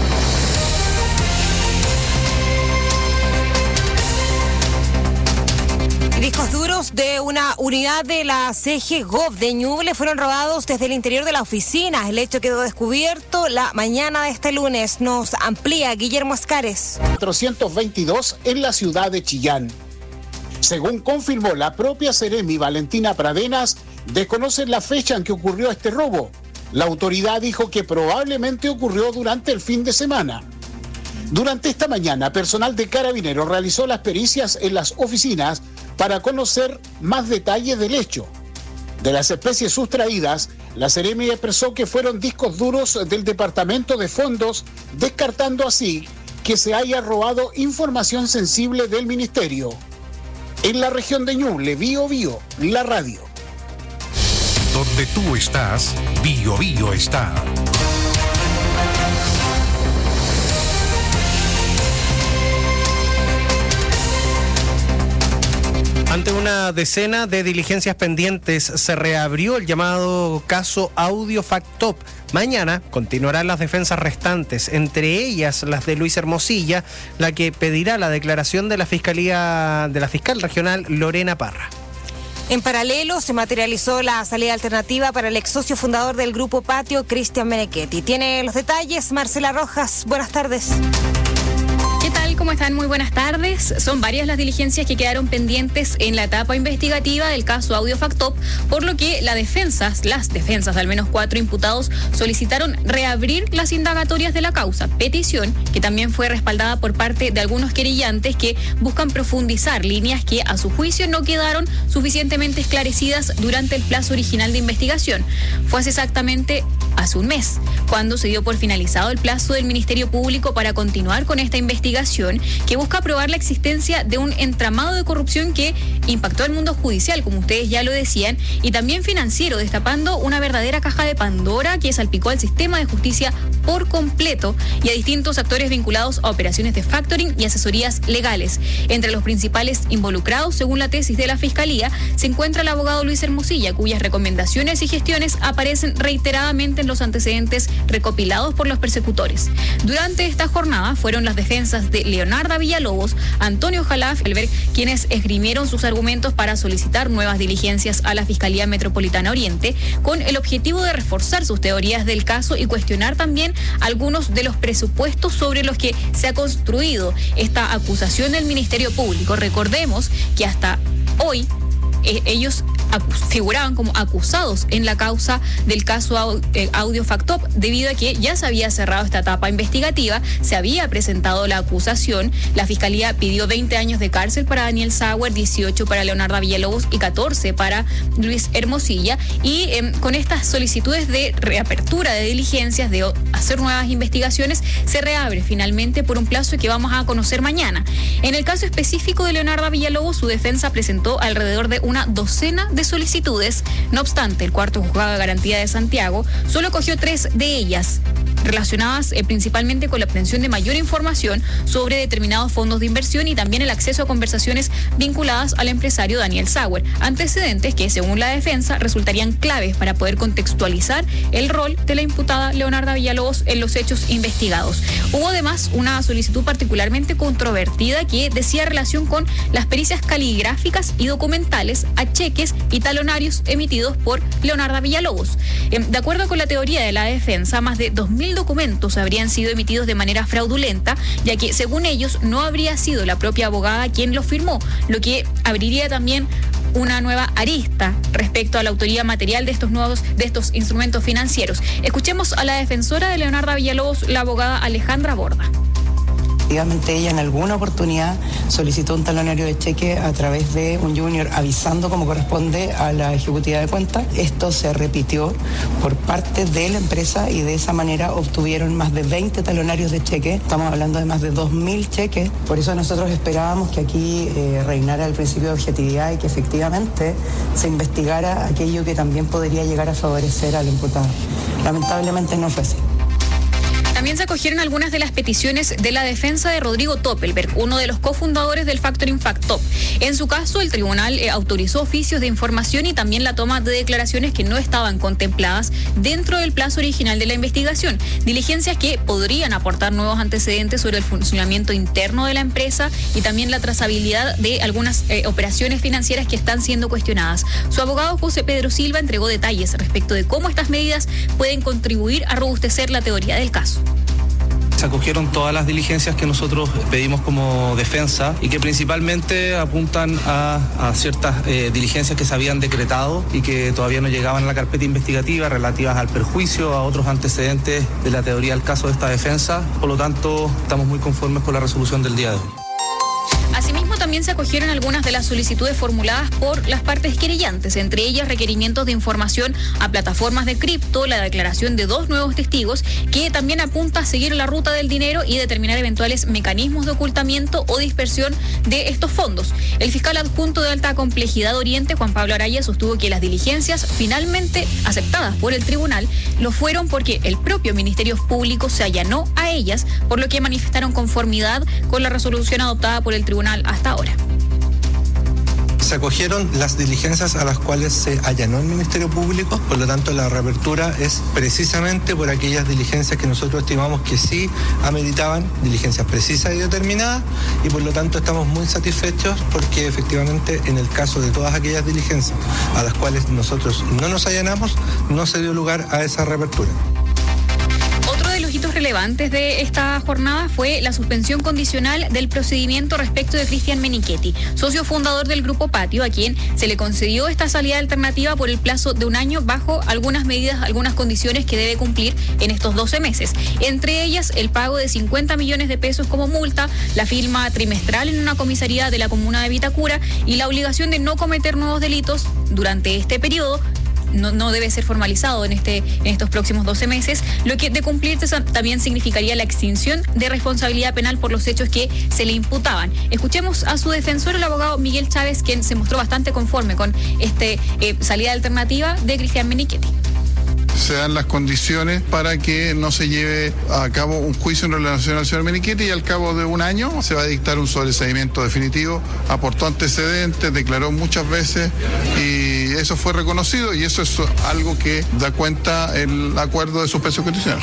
Discos duros de una unidad de la C G Gov de Ñuble fueron robados desde el interior de la oficina. El hecho quedó descubierto la mañana de este lunes. Nos amplía Guillermo Ascares.
cuatrocientos veintidós en la ciudad de Chillán. Según confirmó la propia Seremi Valentina Pradenas, desconocen la fecha en que ocurrió este robo. La autoridad dijo que probablemente ocurrió durante el fin de semana. Durante esta mañana, personal de Carabineros realizó las pericias en las oficinas para conocer más detalles del hecho. De las especies sustraídas, La Seremi expresó que fueron discos duros del Departamento de Fondos, descartando así que se haya robado información sensible del Ministerio. En la región de Ñuble, Bío Bío, la radio.
Donde tú estás, Bío Bío está.
Ante una decena de diligencias pendientes, se reabrió el llamado caso Audio Factop. Mañana continuarán las defensas restantes, entre ellas las de Luis Hermosilla, la que pedirá la declaración de la Fiscalía de la fiscal regional Lorena Parra.
En paralelo, se materializó la salida alternativa para el ex socio fundador del Grupo Patio, Cristian Menechetti. Tiene los detalles Marcela Rojas. Buenas tardes.
¿Qué tal? ¿Cómo están? Muy buenas tardes. Son varias las diligencias que quedaron pendientes en la etapa investigativa del caso Audio Factop, por lo que la defensa, las defensas de al menos cuatro imputados solicitaron reabrir las indagatorias de la causa, petición que también fue respaldada por parte de algunos querellantes que buscan profundizar líneas que a su juicio no quedaron suficientemente esclarecidas durante el plazo original de investigación. Fue hace exactamente hace un mes, cuando se dio por finalizado el plazo del Ministerio Público para continuar con esta investigación que busca probar la existencia de un entramado de corrupción que impactó al mundo judicial, como ustedes ya lo decían, y también financiero, destapando una verdadera caja de Pandora que salpicó al sistema de justicia por completo y a distintos actores vinculados a operaciones de factoring y asesorías legales. Entre los principales involucrados, según la tesis de la Fiscalía, se encuentra el abogado Luis Hermosilla, cuyas recomendaciones y gestiones aparecen reiteradamente en los antecedentes recopilados por los persecutores. Durante esta jornada fueron las defensas de Leonarda Villalobos, Antonio Jalaf, quienes esgrimieron sus argumentos para solicitar nuevas diligencias a la Fiscalía Metropolitana Oriente, con el objetivo de reforzar sus teorías del caso y cuestionar también algunos de los presupuestos sobre los que se ha construido esta acusación del Ministerio Público. Recordemos que hasta hoy eh, ellos figuraban como acusados en la causa del caso Audio Factop, debido a que ya se había cerrado esta etapa investigativa, se había presentado la acusación, la Fiscalía pidió veinte años de cárcel para Daniel Sauer, dieciocho para Leonarda Villalobos y catorce para Luis Hermosilla, y eh, con estas solicitudes de reapertura de diligencias, de hacer nuevas investigaciones, se reabre finalmente por un plazo que vamos a conocer mañana. En el caso específico de Leonarda Villalobos, su defensa presentó alrededor de una docena de de solicitudes. No obstante, el cuarto juzgado de garantía de Santiago solo cogió tres de ellas, relacionadas eh, principalmente con la obtención de mayor información sobre determinados fondos de inversión y también el acceso a conversaciones vinculadas al empresario Daniel Sauer, antecedentes que, según la defensa, resultarían claves para poder contextualizar el rol de la imputada Leonarda Villalobos en los hechos investigados. Hubo además una solicitud particularmente controvertida que decía relación con las pericias caligráficas y documentales a cheques y talonarios emitidos por Leonarda Villalobos. Eh, de acuerdo con la teoría de la defensa, más de dos mil documentos habrían sido emitidos de manera fraudulenta, ya que según ellos no habría sido la propia abogada quien los firmó, lo que abriría también una nueva arista respecto a la autoría material de estos nuevos de estos instrumentos financieros. Escuchemos a la defensora de Leonarda Villalobos, la abogada Alejandra Borda.
Efectivamente, ella en alguna oportunidad solicitó un talonario de cheque a través de un junior avisando como corresponde a la ejecutiva de cuentas. Esto se repitió por parte de la empresa y de esa manera obtuvieron más de veinte talonarios de cheque. Estamos hablando de más de dos mil cheques. Por eso nosotros esperábamos que aquí eh, reinara el principio de objetividad y que efectivamente se investigara aquello que también podría llegar a favorecer al imputado. Lamentablemente no fue así.
También se acogieron algunas de las peticiones de la defensa de Rodrigo Toppelberg, uno de los cofundadores del Factoring Factop. En su caso, el tribunal eh, autorizó oficios de información y también la toma de declaraciones que no estaban contempladas dentro del plazo original de la investigación. Diligencias que podrían aportar nuevos antecedentes sobre el funcionamiento interno de la empresa y también la trazabilidad de algunas eh, operaciones financieras que están siendo cuestionadas. Su abogado José Pedro Silva entregó detalles respecto de cómo estas medidas pueden contribuir a robustecer la teoría del caso.
Se acogieron todas las diligencias que nosotros pedimos como defensa y que principalmente apuntan a, a ciertas eh, diligencias que se habían decretado y que todavía no llegaban a la carpeta investigativa relativas al perjuicio, a otros antecedentes de la teoría del caso de esta defensa. Por lo tanto, estamos muy conformes con la resolución del día de hoy.
Asimismo, también también se acogieron algunas de las solicitudes formuladas por las partes querellantes, entre ellas requerimientos de información a plataformas de cripto, la declaración de dos nuevos testigos, que también apunta a seguir la ruta del dinero y determinar eventuales mecanismos de ocultamiento o dispersión de estos fondos. El fiscal adjunto de alta complejidad Oriente, Juan Pablo Araya, sostuvo que las diligencias finalmente aceptadas por el tribunal lo fueron porque el propio Ministerio Público se allanó a ellas, por lo que manifestaron conformidad con la resolución adoptada por el tribunal hasta ahora.
Se acogieron las diligencias a las cuales se allanó el Ministerio Público, por lo tanto la reapertura es precisamente por aquellas diligencias que nosotros estimamos que sí ameritaban, diligencias precisas y determinadas, y por lo tanto estamos muy satisfechos porque efectivamente en el caso de todas aquellas diligencias a las cuales nosotros no nos allanamos, no se dio lugar a esa reapertura.
Los hitos relevantes de esta jornada fue la suspensión condicional del procedimiento respecto de Cristian Menichetti, socio fundador del Grupo Patio, a quien se le concedió esta salida alternativa por el plazo de un año bajo algunas medidas, algunas condiciones que debe cumplir en estos doce meses. Entre ellas, el pago de cincuenta millones de pesos como multa, la firma trimestral en una comisaría de la comuna de Vitacura y la obligación de no cometer nuevos delitos durante este periodo. No, no debe ser formalizado en este en estos próximos doce meses, lo que de cumplirse también significaría la extinción de responsabilidad penal por los hechos que se le imputaban. Escuchemos a su defensor, el abogado Miguel Chávez, quien se mostró bastante conforme con este eh, salida alternativa de Cristian Menichetti.
Se dan las condiciones para que no se lleve a cabo un juicio en relación al señor Menichetti y al cabo de un año se va a dictar un sobreseimiento definitivo. Aportó antecedentes, declaró muchas veces y eso fue reconocido y eso es algo que da cuenta el acuerdo de suspensión condicional.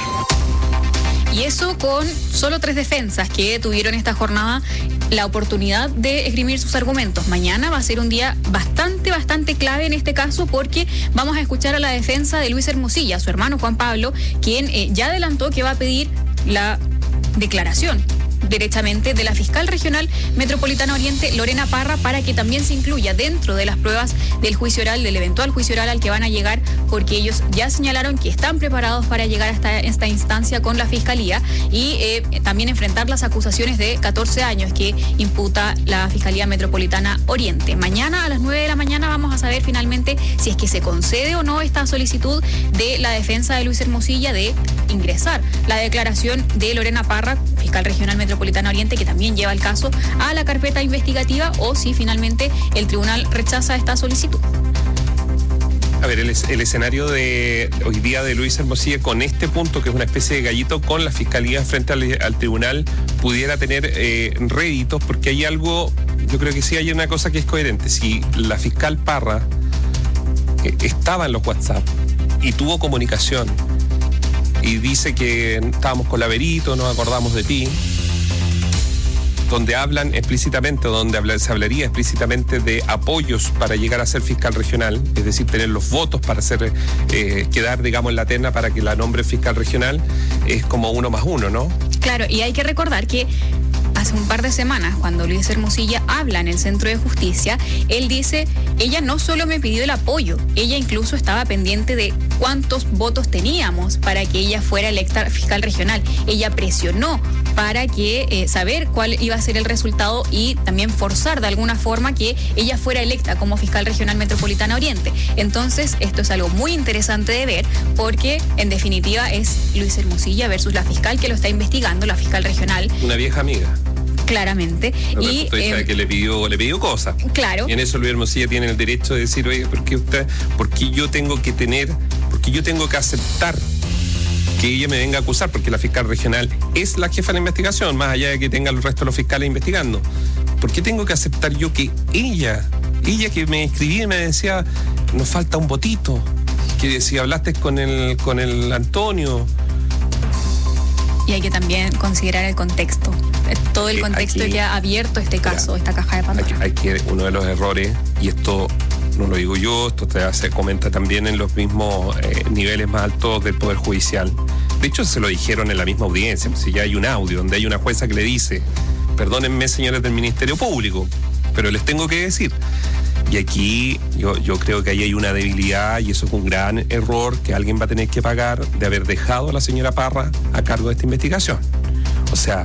Y eso con solo tres defensas que tuvieron esta jornada la oportunidad de esgrimir sus argumentos. Mañana va a ser un día bastante, bastante clave en este caso porque vamos a escuchar a la defensa de Luis Hermosilla, su hermano Juan Pablo, quien eh, ya adelantó que va a pedir la declaración derechamente de la fiscal regional metropolitana Oriente, Lorena Parra, para que también se incluya dentro de las pruebas del juicio oral, del eventual juicio oral al que van a llegar, porque ellos ya señalaron que están preparados para llegar hasta esta instancia con la fiscalía y eh, también enfrentar las acusaciones de catorce años que imputa la Fiscalía Metropolitana Oriente. Mañana a las nueve de la mañana vamos a saber finalmente si es que se concede o no esta solicitud de la defensa de Luis Hermosilla de ingresar la declaración de Lorena Parra, fiscal regional metropolitana Oriente, que también lleva el caso a la carpeta investigativa, o si finalmente el tribunal rechaza esta solicitud.
A ver, el, el escenario de hoy día de Luis Hermosilla con este punto, que es una especie de gallito con la fiscalía frente al, al tribunal, pudiera tener eh, réditos, porque hay algo, yo creo que sí hay una cosa que es coherente. Si la fiscal Parra eh, estaba en los WhatsApp y tuvo comunicación y dice que estábamos con Laverito, nos acordamos de ti, donde hablan explícitamente, donde habla, se hablaría explícitamente de apoyos para llegar a ser fiscal regional, es decir, tener los votos para hacer eh, quedar, digamos, en la terna para que la nombre fiscal regional, es como uno más uno, ¿no?
Claro, y hay que recordar que hace un par de semanas, cuando Luis Hermosilla habla en el Centro de Justicia, él dice, ella no solo me pidió el apoyo, ella incluso estaba pendiente de cuántos votos teníamos para que ella fuera electa fiscal regional. Ella presionó para que eh, saber cuál iba a ser el resultado y también forzar de alguna forma que ella fuera electa como fiscal regional metropolitana Oriente. Entonces, esto es algo muy interesante de ver porque, en definitiva, es Luis Hermosilla versus la fiscal que lo está investigando, la fiscal regional.
Una vieja amiga.
Claramente.
Y eh, que le pidió, le pidió cosas.
Claro.
Y en eso Luis Hermosilla tiene el derecho de decir, oye, ¿por qué usted, por qué yo tengo que tener, por qué yo tengo que aceptar que ella me venga a acusar? Porque la fiscal regional es la jefa de la investigación, más allá de que tenga el resto de los fiscales investigando. ¿Por qué tengo que aceptar yo que ella, ella que me escribía y me decía, nos falta un votito, que si hablaste con el, con el Antonio?
Y hay que también considerar el contexto, todo el contexto aquí, que ha abierto este caso, mira, esta caja de Pandora.
Hay que, uno de los errores, y esto no lo digo yo, esto se comenta también en los mismos eh, niveles más altos del Poder Judicial. De hecho, se lo dijeron en la misma audiencia, pues, si ya hay un audio donde hay una jueza que le dice, perdónenme señores del Ministerio Público, pero les tengo que decir. Y aquí yo, yo creo que ahí hay una debilidad y eso es un gran error que alguien va a tener que pagar de haber dejado a la señora Parra a cargo de esta investigación. O sea,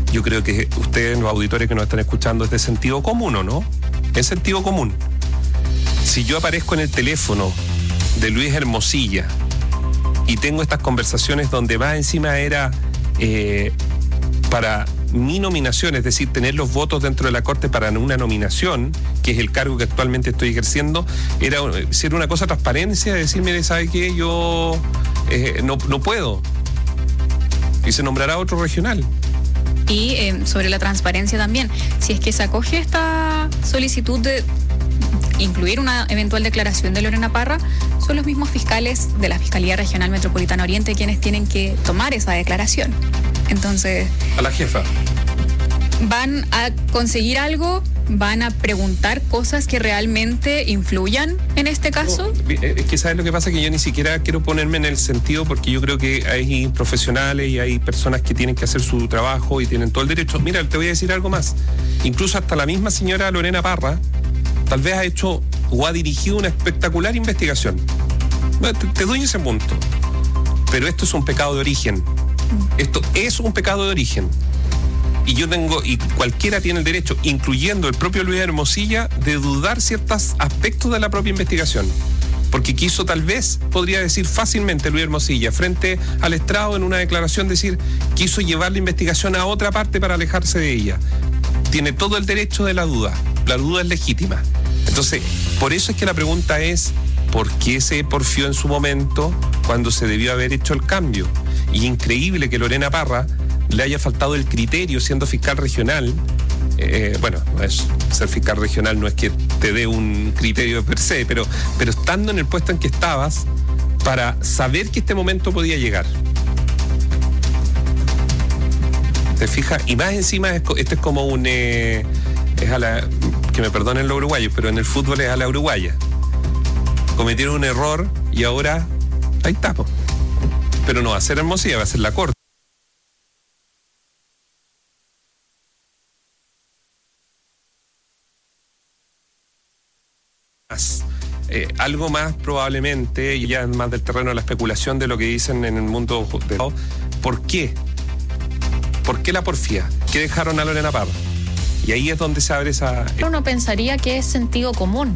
yo creo que ustedes, los auditores que nos están escuchando, es de sentido común, ¿o no? Es sentido común. Si yo aparezco en el teléfono de Luis Hermosilla y tengo estas conversaciones donde más encima era eh, para mi nominación, es decir, tener los votos dentro de la Corte para una nominación, que es el cargo que actualmente estoy ejerciendo, era ser una cosa transparencia, decir, mire, ¿sabe qué? Yo eh, no, no puedo. Y se nombrará otro regional.
Y eh, sobre la transparencia también, si es que se acoge esta solicitud de incluir una eventual declaración de Lorena Parra, son los mismos fiscales de la Fiscalía Regional Metropolitana Oriente quienes tienen que tomar esa declaración. Entonces...
A la jefa.
¿Van a conseguir algo? ¿Van a preguntar cosas que realmente influyan en este caso?
No, es que ¿sabes lo que pasa? Que yo ni siquiera quiero ponerme en el sentido, porque yo creo que hay profesionales y hay personas que tienen que hacer su trabajo y tienen todo el derecho. Mira, te voy a decir algo más. Incluso hasta la misma señora Lorena Parra tal vez ha hecho o ha dirigido una espectacular investigación. Te, te doy ese punto. Pero esto es un pecado de origen. Esto es un pecado de origen. Y yo tengo, y cualquiera tiene el derecho, incluyendo el propio Luis Hermosilla, de dudar ciertos aspectos de la propia investigación. Porque quiso, tal vez, podría decir fácilmente Luis Hermosilla, frente al estrado en una declaración, decir, quiso llevar la investigación a otra parte para alejarse de ella. Tiene todo el derecho de la duda. La duda es legítima. Entonces, por eso es que la pregunta es, ¿por qué se porfió en su momento cuando se debió haber hecho el cambio? Y increíble que Lorena Parra le haya faltado el criterio siendo fiscal regional. Eh, bueno, no es, ser fiscal regional no es que te dé un criterio per se, pero, pero estando en el puesto en que estabas, para saber que este momento podía llegar. ¿Te fijas? Y más encima, este es como un... Eh, es a la, que me perdonen los uruguayos, pero en el fútbol es a la uruguaya. Cometieron un error y ahora ahí está. Pero no va a ser Hermosilla, va a ser la Corte. Eh, algo más probablemente, y ya más del terreno de la especulación de lo que dicen en el mundo de... ¿Por qué? ¿Por qué la porfía? ¿Qué dejaron a Lorena Parra? Y ahí es donde se abre esa...
Uno pensaría que es sentido común.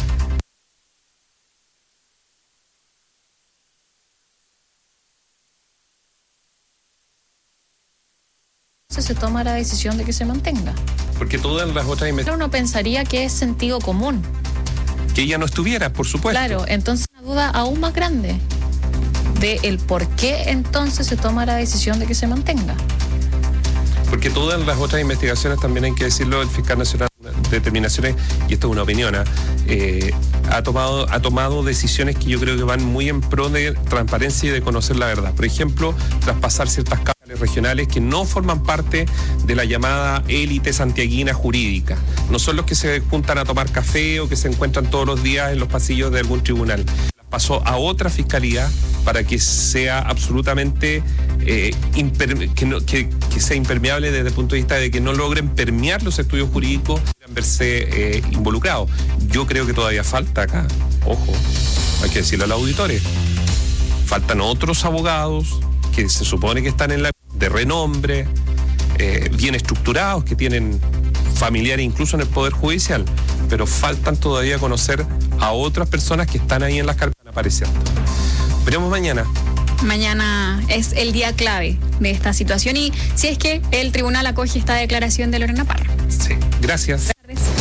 Se toma la decisión de que se mantenga.
Porque todas las otras investigaciones...
Uno pensaría que es sentido común.
Que ella no estuviera, por supuesto.
Claro, entonces una duda aún más grande de el por qué entonces se toma la decisión de que se mantenga.
Porque todas las otras investigaciones, también hay que decirlo, el fiscal nacional de determinaciones, y esto es una opinión, eh, ha tomado ha tomado decisiones que yo creo que van muy en pro de transparencia y de conocer la verdad. Por ejemplo, traspasar ciertas cámaras regionales que no forman parte de la llamada élite santiaguina jurídica. No son los que se juntan a tomar café o que se encuentran todos los días en los pasillos de algún tribunal. Pasó a otra fiscalía para que sea absolutamente eh, imper, que, no, que, que sea impermeable desde el punto de vista de que no logren permear los estudios jurídicos, verse eh, involucrados. Yo creo que todavía falta acá, ojo, hay que decirlo a los auditores, faltan otros abogados que se supone que están en la de renombre, eh, bien estructurados, que tienen familiares incluso en el Poder Judicial, pero faltan todavía conocer a otras personas que están ahí en las carpetas apareciendo. Veremos mañana.
Mañana es el día clave de esta situación y si es que el tribunal acoge esta declaración de Lorena Parra.
Sí, gracias.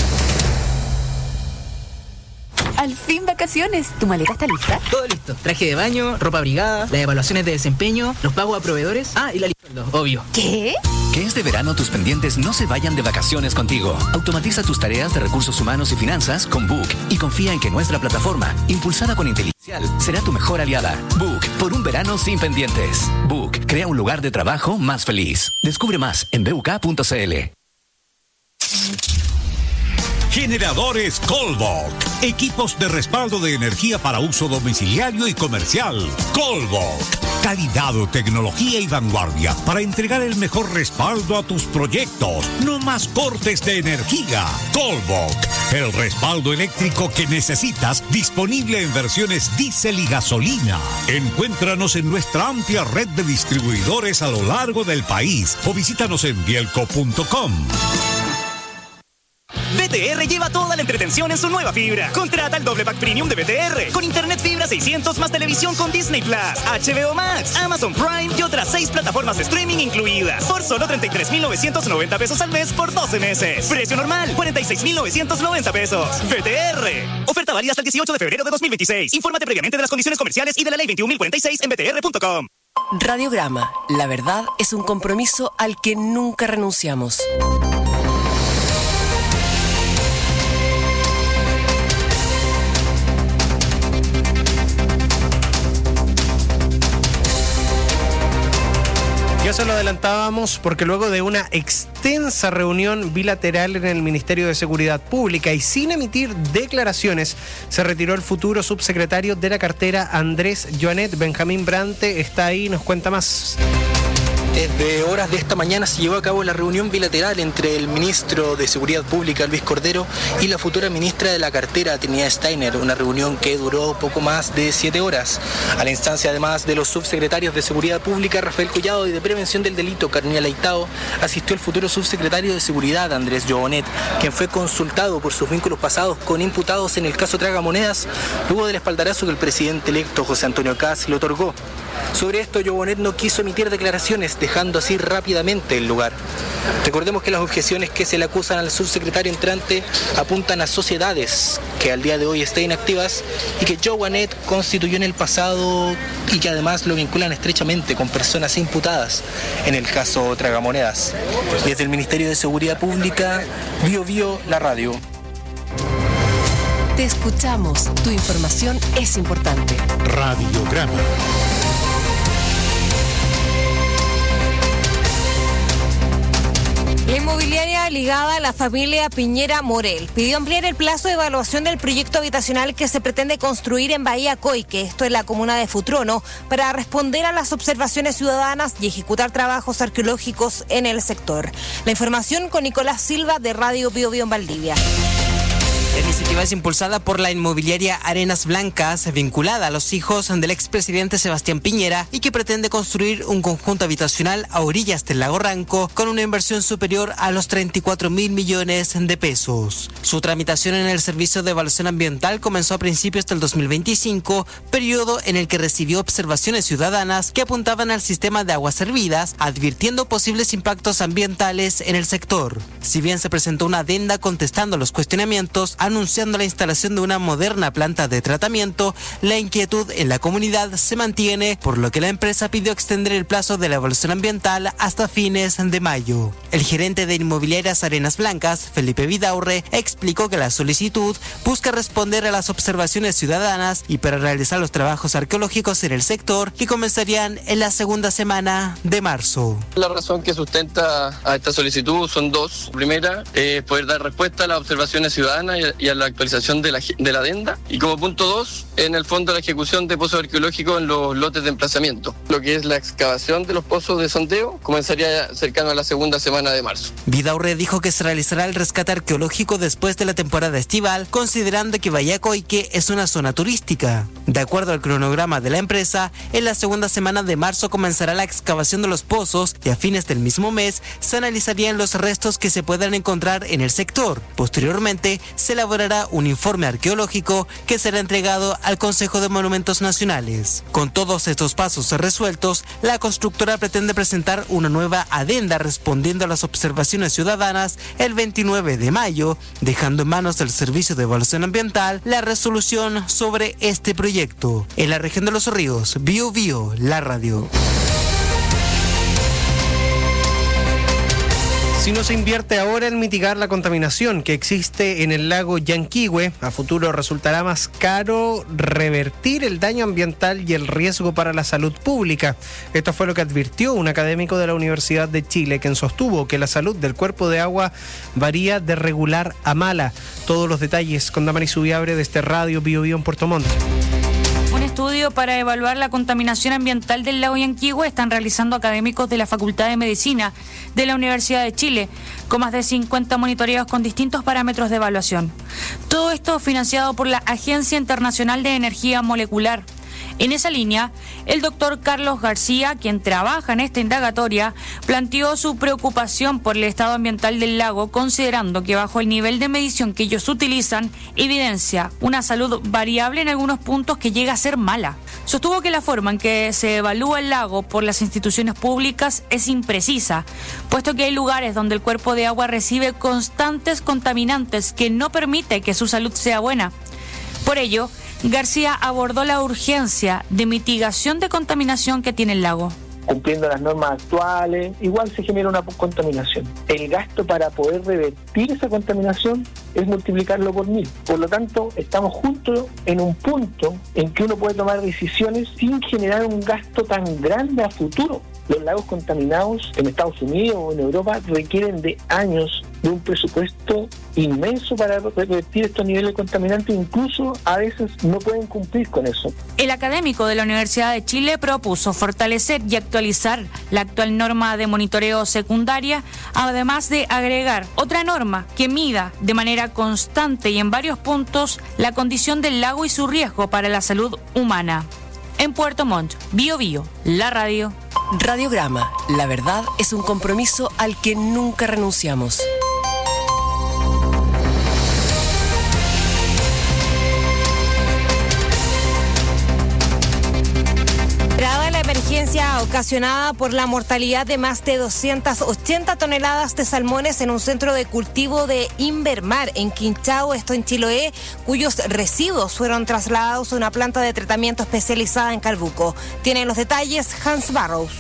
Al fin vacaciones. ¿Tu maleta está lista?
Todo listo. Traje de baño, ropa abrigada, las evaluaciones de desempeño, los pagos a proveedores. Ah, y la lista, obvio.
¿Qué?
Que este verano tus pendientes no se vayan de vacaciones contigo. Automatiza tus tareas de recursos humanos y finanzas con Book y confía en que nuestra plataforma, impulsada con inteligencia, será tu mejor aliada. Book, por un verano sin pendientes. Book, crea un lugar de trabajo más feliz. Descubre más en b u k punto c l.
Generadores Colbok. Equipos de respaldo de energía para uso domiciliario y comercial. Colbok. Calidad, tecnología y vanguardia para entregar el mejor respaldo a tus proyectos. No más cortes de energía. Colbok. El respaldo eléctrico que necesitas, disponible en versiones diésel y gasolina. Encuéntranos en nuestra amplia red de distribuidores a lo largo del país o visítanos en bielco punto com.
B T R lleva toda la entretención en su nueva fibra. Contrata el doble pack premium de B T R con internet fibra seiscientos más televisión con Disney Plus, H B O Max, Amazon Prime y otras seis plataformas de streaming incluidas por solo treinta y tres mil novecientos noventa pesos al mes por doce meses. Precio normal cuarenta y seis mil novecientos noventa pesos. B T R. Oferta válida hasta el dieciocho de febrero de dos mil veintiséis. Infórmate previamente de las condiciones comerciales y de la ley veintiún mil cuarenta y seis en b t r punto com.
Radiograma. La verdad es un compromiso al que nunca renunciamos.
Ya se lo adelantábamos porque luego de una extensa reunión bilateral en el Ministerio de Seguridad Pública y sin emitir declaraciones, se retiró el futuro subsecretario de la cartera Andrés Joanet. Benjamín Brante está ahí, nos cuenta más.
Desde horas de esta mañana se llevó a cabo la reunión bilateral entre el ministro de Seguridad Pública, Luis Cordero, y la futura ministra de la cartera, Trinidad Steiner, una reunión que duró poco más de siete horas. A la instancia, además de los subsecretarios de Seguridad Pública, Rafael Collado, y de Prevención del Delito, Carolina Leitao, asistió el futuro subsecretario de Seguridad, Andrés Joanet, quien fue consultado por sus vínculos pasados con imputados en el caso Tragamonedas, luego del espaldarazo que el presidente electo, José Antonio Kast, le otorgó. Sobre esto, Joanet no quiso emitir declaraciones, dejando así rápidamente el lugar. Recordemos que las objeciones que se le acusan al subsecretario entrante apuntan a sociedades que al día de hoy están inactivas y que Joanet constituyó en el pasado y que además lo vinculan estrechamente con personas imputadas en el caso Tragamonedas. Desde el Ministerio de Seguridad Pública, Bio Bio, la radio.
Te escuchamos, tu información es importante.
Radiograma.
La inmobiliaria ligada a la familia Piñera Morel pidió ampliar el plazo de evaluación del proyecto habitacional que se pretende construir en Bahía Coique, esto es la comuna de Futrono, para responder a las observaciones ciudadanas y ejecutar trabajos arqueológicos en el sector. La información con Nicolás Silva de Radio Bio Bio en Valdivia.
La iniciativa es impulsada por la inmobiliaria Arenas Blancas, vinculada a los hijos del expresidente Sebastián Piñera, y que pretende construir un conjunto habitacional a orillas del lago Ranco con una inversión superior a los treinta y cuatro mil millones de pesos. Su tramitación en el Servicio de Evaluación Ambiental comenzó a principios del dos mil veinticinco, periodo en el que recibió observaciones ciudadanas que apuntaban al sistema de aguas servidas, advirtiendo posibles impactos ambientales en el sector. Si bien se presentó una adenda contestando los cuestionamientos, anunciando la instalación de una moderna planta de tratamiento, la inquietud en la comunidad se mantiene, por lo que la empresa pidió extender el plazo de la evaluación ambiental hasta fines de mayo. El gerente de Inmobiliarias Arenas Blancas, Felipe Vidaurre, explicó que la solicitud busca responder a las observaciones ciudadanas y para realizar los trabajos arqueológicos en el sector, que comenzarían en la segunda semana de marzo.
La razón que sustenta a esta solicitud son dos. Primera, eh, poder dar respuesta a las observaciones ciudadanas y y a la actualización de la, de la adenda. Y como punto dos, en el fondo la ejecución de pozos arqueológicos en los lotes de emplazamiento. Lo que es la excavación de los pozos de sondeo comenzaría cercano a la segunda semana de marzo.
Vidaurre dijo que se realizará el rescate arqueológico después de la temporada estival, considerando que Bahía Coique es una zona turística. De acuerdo al cronograma de la empresa, en la segunda semana de marzo comenzará la excavación de los pozos y a fines del mismo mes se analizarían los restos que se puedan encontrar en el sector. Posteriormente, se elaborará un informe arqueológico que será entregado al Consejo de Monumentos Nacionales. Con todos estos pasos resueltos, la constructora pretende presentar una nueva adenda respondiendo a las observaciones ciudadanas el veintinueve de mayo, dejando en manos del Servicio de Evaluación Ambiental la resolución sobre este proyecto. En la región de Los Ríos, Bio Bio, la radio.
Si no se invierte ahora en mitigar la contaminación que existe en el lago Yanquihue, a futuro resultará más caro revertir el daño ambiental y el riesgo para la salud pública. Esto fue lo que advirtió un académico de la Universidad de Chile, quien sostuvo que la salud del cuerpo de agua varía de regular a mala. Todos los detalles con Damaris Ubiabre de este Radio Bio Bio en Puerto Montt.
Un estudio para evaluar la contaminación ambiental del lago Yanquihue están realizando académicos de la Facultad de Medicina de la Universidad de Chile, con más de cincuenta monitoreos con distintos parámetros de evaluación. Todo esto financiado por la Agencia Internacional de Energía Molecular. En esa línea, el doctor Carlos García, quien trabaja en esta indagatoria, planteó su preocupación por el estado ambiental del lago, considerando que bajo el nivel de medición que ellos utilizan, evidencia una salud variable en algunos puntos que llega a ser mala. Sostuvo que la forma en que se evalúa el lago por las instituciones públicas es imprecisa, puesto que hay lugares donde el cuerpo de agua recibe constantes contaminantes que no permite que su salud sea buena. Por ello, García abordó la urgencia de mitigación de contaminación que tiene el lago.
Cumpliendo las normas actuales, igual se genera una contaminación. El gasto para poder revertir esa contaminación es multiplicarlo por mil. Por lo tanto, estamos juntos en un punto en que uno puede tomar decisiones sin generar un gasto tan grande a futuro. Los lagos contaminados en Estados Unidos o en Europa requieren de años de un presupuesto inmenso para revertir estos niveles contaminantes, incluso a veces no pueden cumplir con eso.
El académico de la Universidad de Chile propuso fortalecer y actualizar la actual norma de monitoreo secundaria, además de agregar otra norma que mida de manera constante y en varios puntos la condición del lago y su riesgo para la salud humana. En Puerto Montt, Bio Bio, la radio.
Radiograma, la verdad es un compromiso al que nunca renunciamos.
Dada la emergencia ocasionada por la mortalidad de más de doscientas ochenta toneladas de salmones en un centro de cultivo de Invermar en Quinchao, esto en Chiloé, cuyos residuos fueron trasladados a una planta de tratamiento especializada en Calbuco. Tienen los detalles Hans Barrows.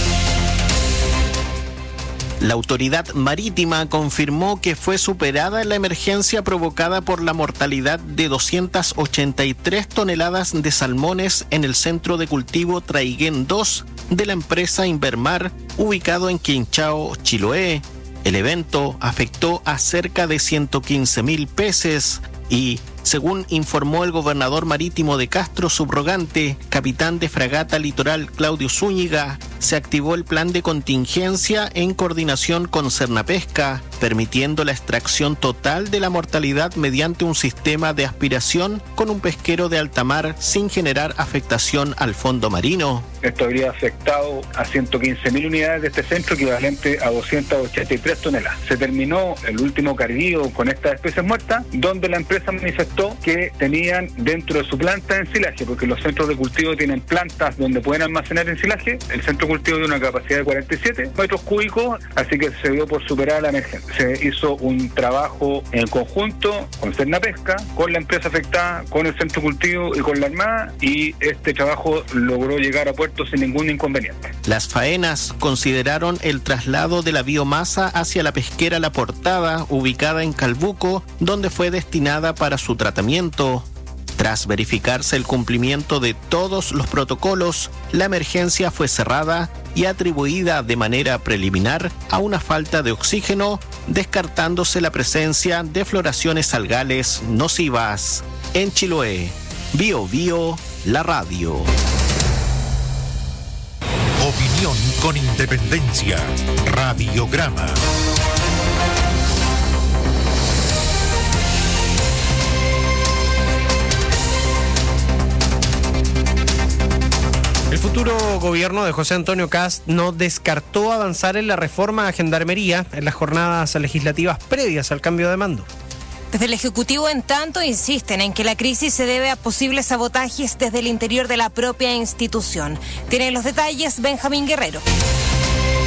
La autoridad marítima confirmó que fue superada la emergencia provocada por la mortalidad de doscientas ochenta y tres toneladas de salmones en el centro de cultivo Traiguén dos de la empresa Invermar, ubicado en Quinchao, Chiloé. El evento afectó a cerca de ciento quince mil peces y, según informó el gobernador marítimo de Castro subrogante, capitán de fragata litoral Claudio Zúñiga, se activó el plan de contingencia en coordinación con Cernapesca, permitiendo la extracción total de la mortalidad mediante un sistema de aspiración con un pesquero de alta mar sin generar afectación al fondo marino.
Esto habría afectado a ciento quince mil unidades de este centro, equivalente a doscientas ochenta y tres toneladas. Se terminó el último carguío con estas especies muertas, donde la empresa manifestó que tenían dentro de su planta ensilaje, porque los centros de cultivo tienen plantas donde pueden almacenar ensilaje. El centro de cultivo tiene una capacidad de cuarenta y siete metros cúbicos, así que se dio por superar la emergencia. Se hizo un trabajo en conjunto con Cernapesca, con la empresa afectada, con el centro de cultivo y con la Armada, y este trabajo logró llegar a puerto sin ningún inconveniente.
Las faenas consideraron el traslado de la biomasa hacia la pesquera La Portada, ubicada en Calbuco, donde fue destinada para su tratamiento. Tras verificarse el cumplimiento de todos los protocolos, la emergencia fue cerrada y atribuida de manera preliminar a una falta de oxígeno, descartándose la presencia de floraciones algales nocivas. En Chiloé, Bio Bio, la radio.
Opinión con independencia. Radiograma.
El futuro gobierno de José Antonio Kast no descartó avanzar en la reforma a Gendarmería en las jornadas legislativas previas al cambio de mando.
Desde el Ejecutivo, en tanto, insisten en que la crisis se debe a posibles sabotajes desde el interior de la propia institución. Tienen los detalles Benjamín Guerrero.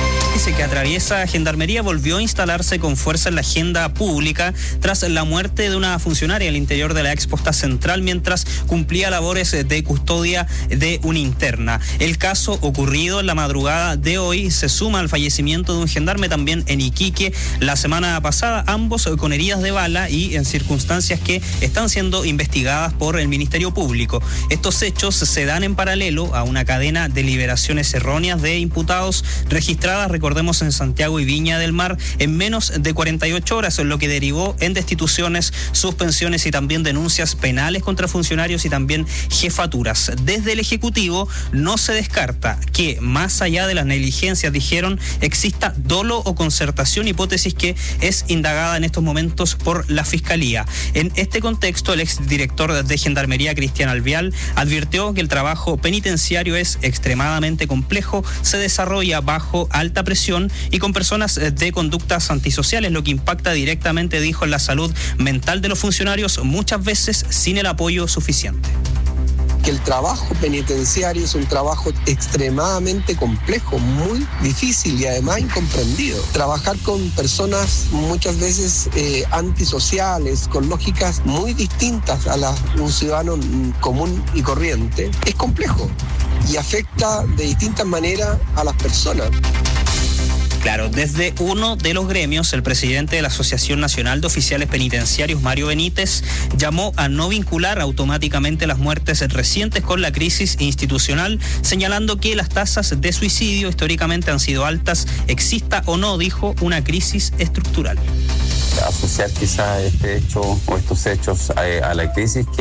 crisis que atraviesa Gendarmería volvió a instalarse con fuerza en la agenda pública tras la muerte de una funcionaria al interior de la exposta central mientras cumplía labores de custodia de una interna. El caso ocurrido en la madrugada de hoy se suma al fallecimiento de un gendarme también en Iquique la semana pasada, ambos con heridas de bala y en circunstancias que están siendo investigadas por el Ministerio Público. Estos hechos se dan en paralelo a una cadena de liberaciones erróneas de imputados registradas, recordemos, en Santiago y Viña del Mar en menos de cuarenta y ocho horas, lo que derivó en destituciones, suspensiones y también denuncias penales contra funcionarios y también jefaturas. Desde el Ejecutivo no se descarta que, más allá de las negligencias, dijeron, exista dolo o concertación, hipótesis que es indagada en estos momentos por la Fiscalía. En este contexto, el exdirector de Gendarmería, Cristian Alvial, advirtió que el trabajo penitenciario es extremadamente complejo, se desarrolla bajo alta presión y con personas de conductas antisociales, lo que impacta directamente, dijo, en la salud mental de los funcionarios, muchas veces sin el apoyo suficiente.
Que el trabajo penitenciario es un trabajo extremadamente complejo, muy difícil y además incomprendido. Trabajar con personas muchas veces eh, antisociales, con lógicas muy distintas a las de un ciudadano común y corriente, es complejo y afecta de distintas maneras a las personas.
Claro, desde uno de los gremios, el presidente de la Asociación Nacional de Oficiales Penitenciarios, Mario Benítez, llamó a no vincular automáticamente las muertes recientes con la crisis institucional, señalando que las tasas de suicidio históricamente han sido altas, exista o no, dijo, una crisis estructural.
Asociar quizá este hecho o estos hechos a, a la crisis que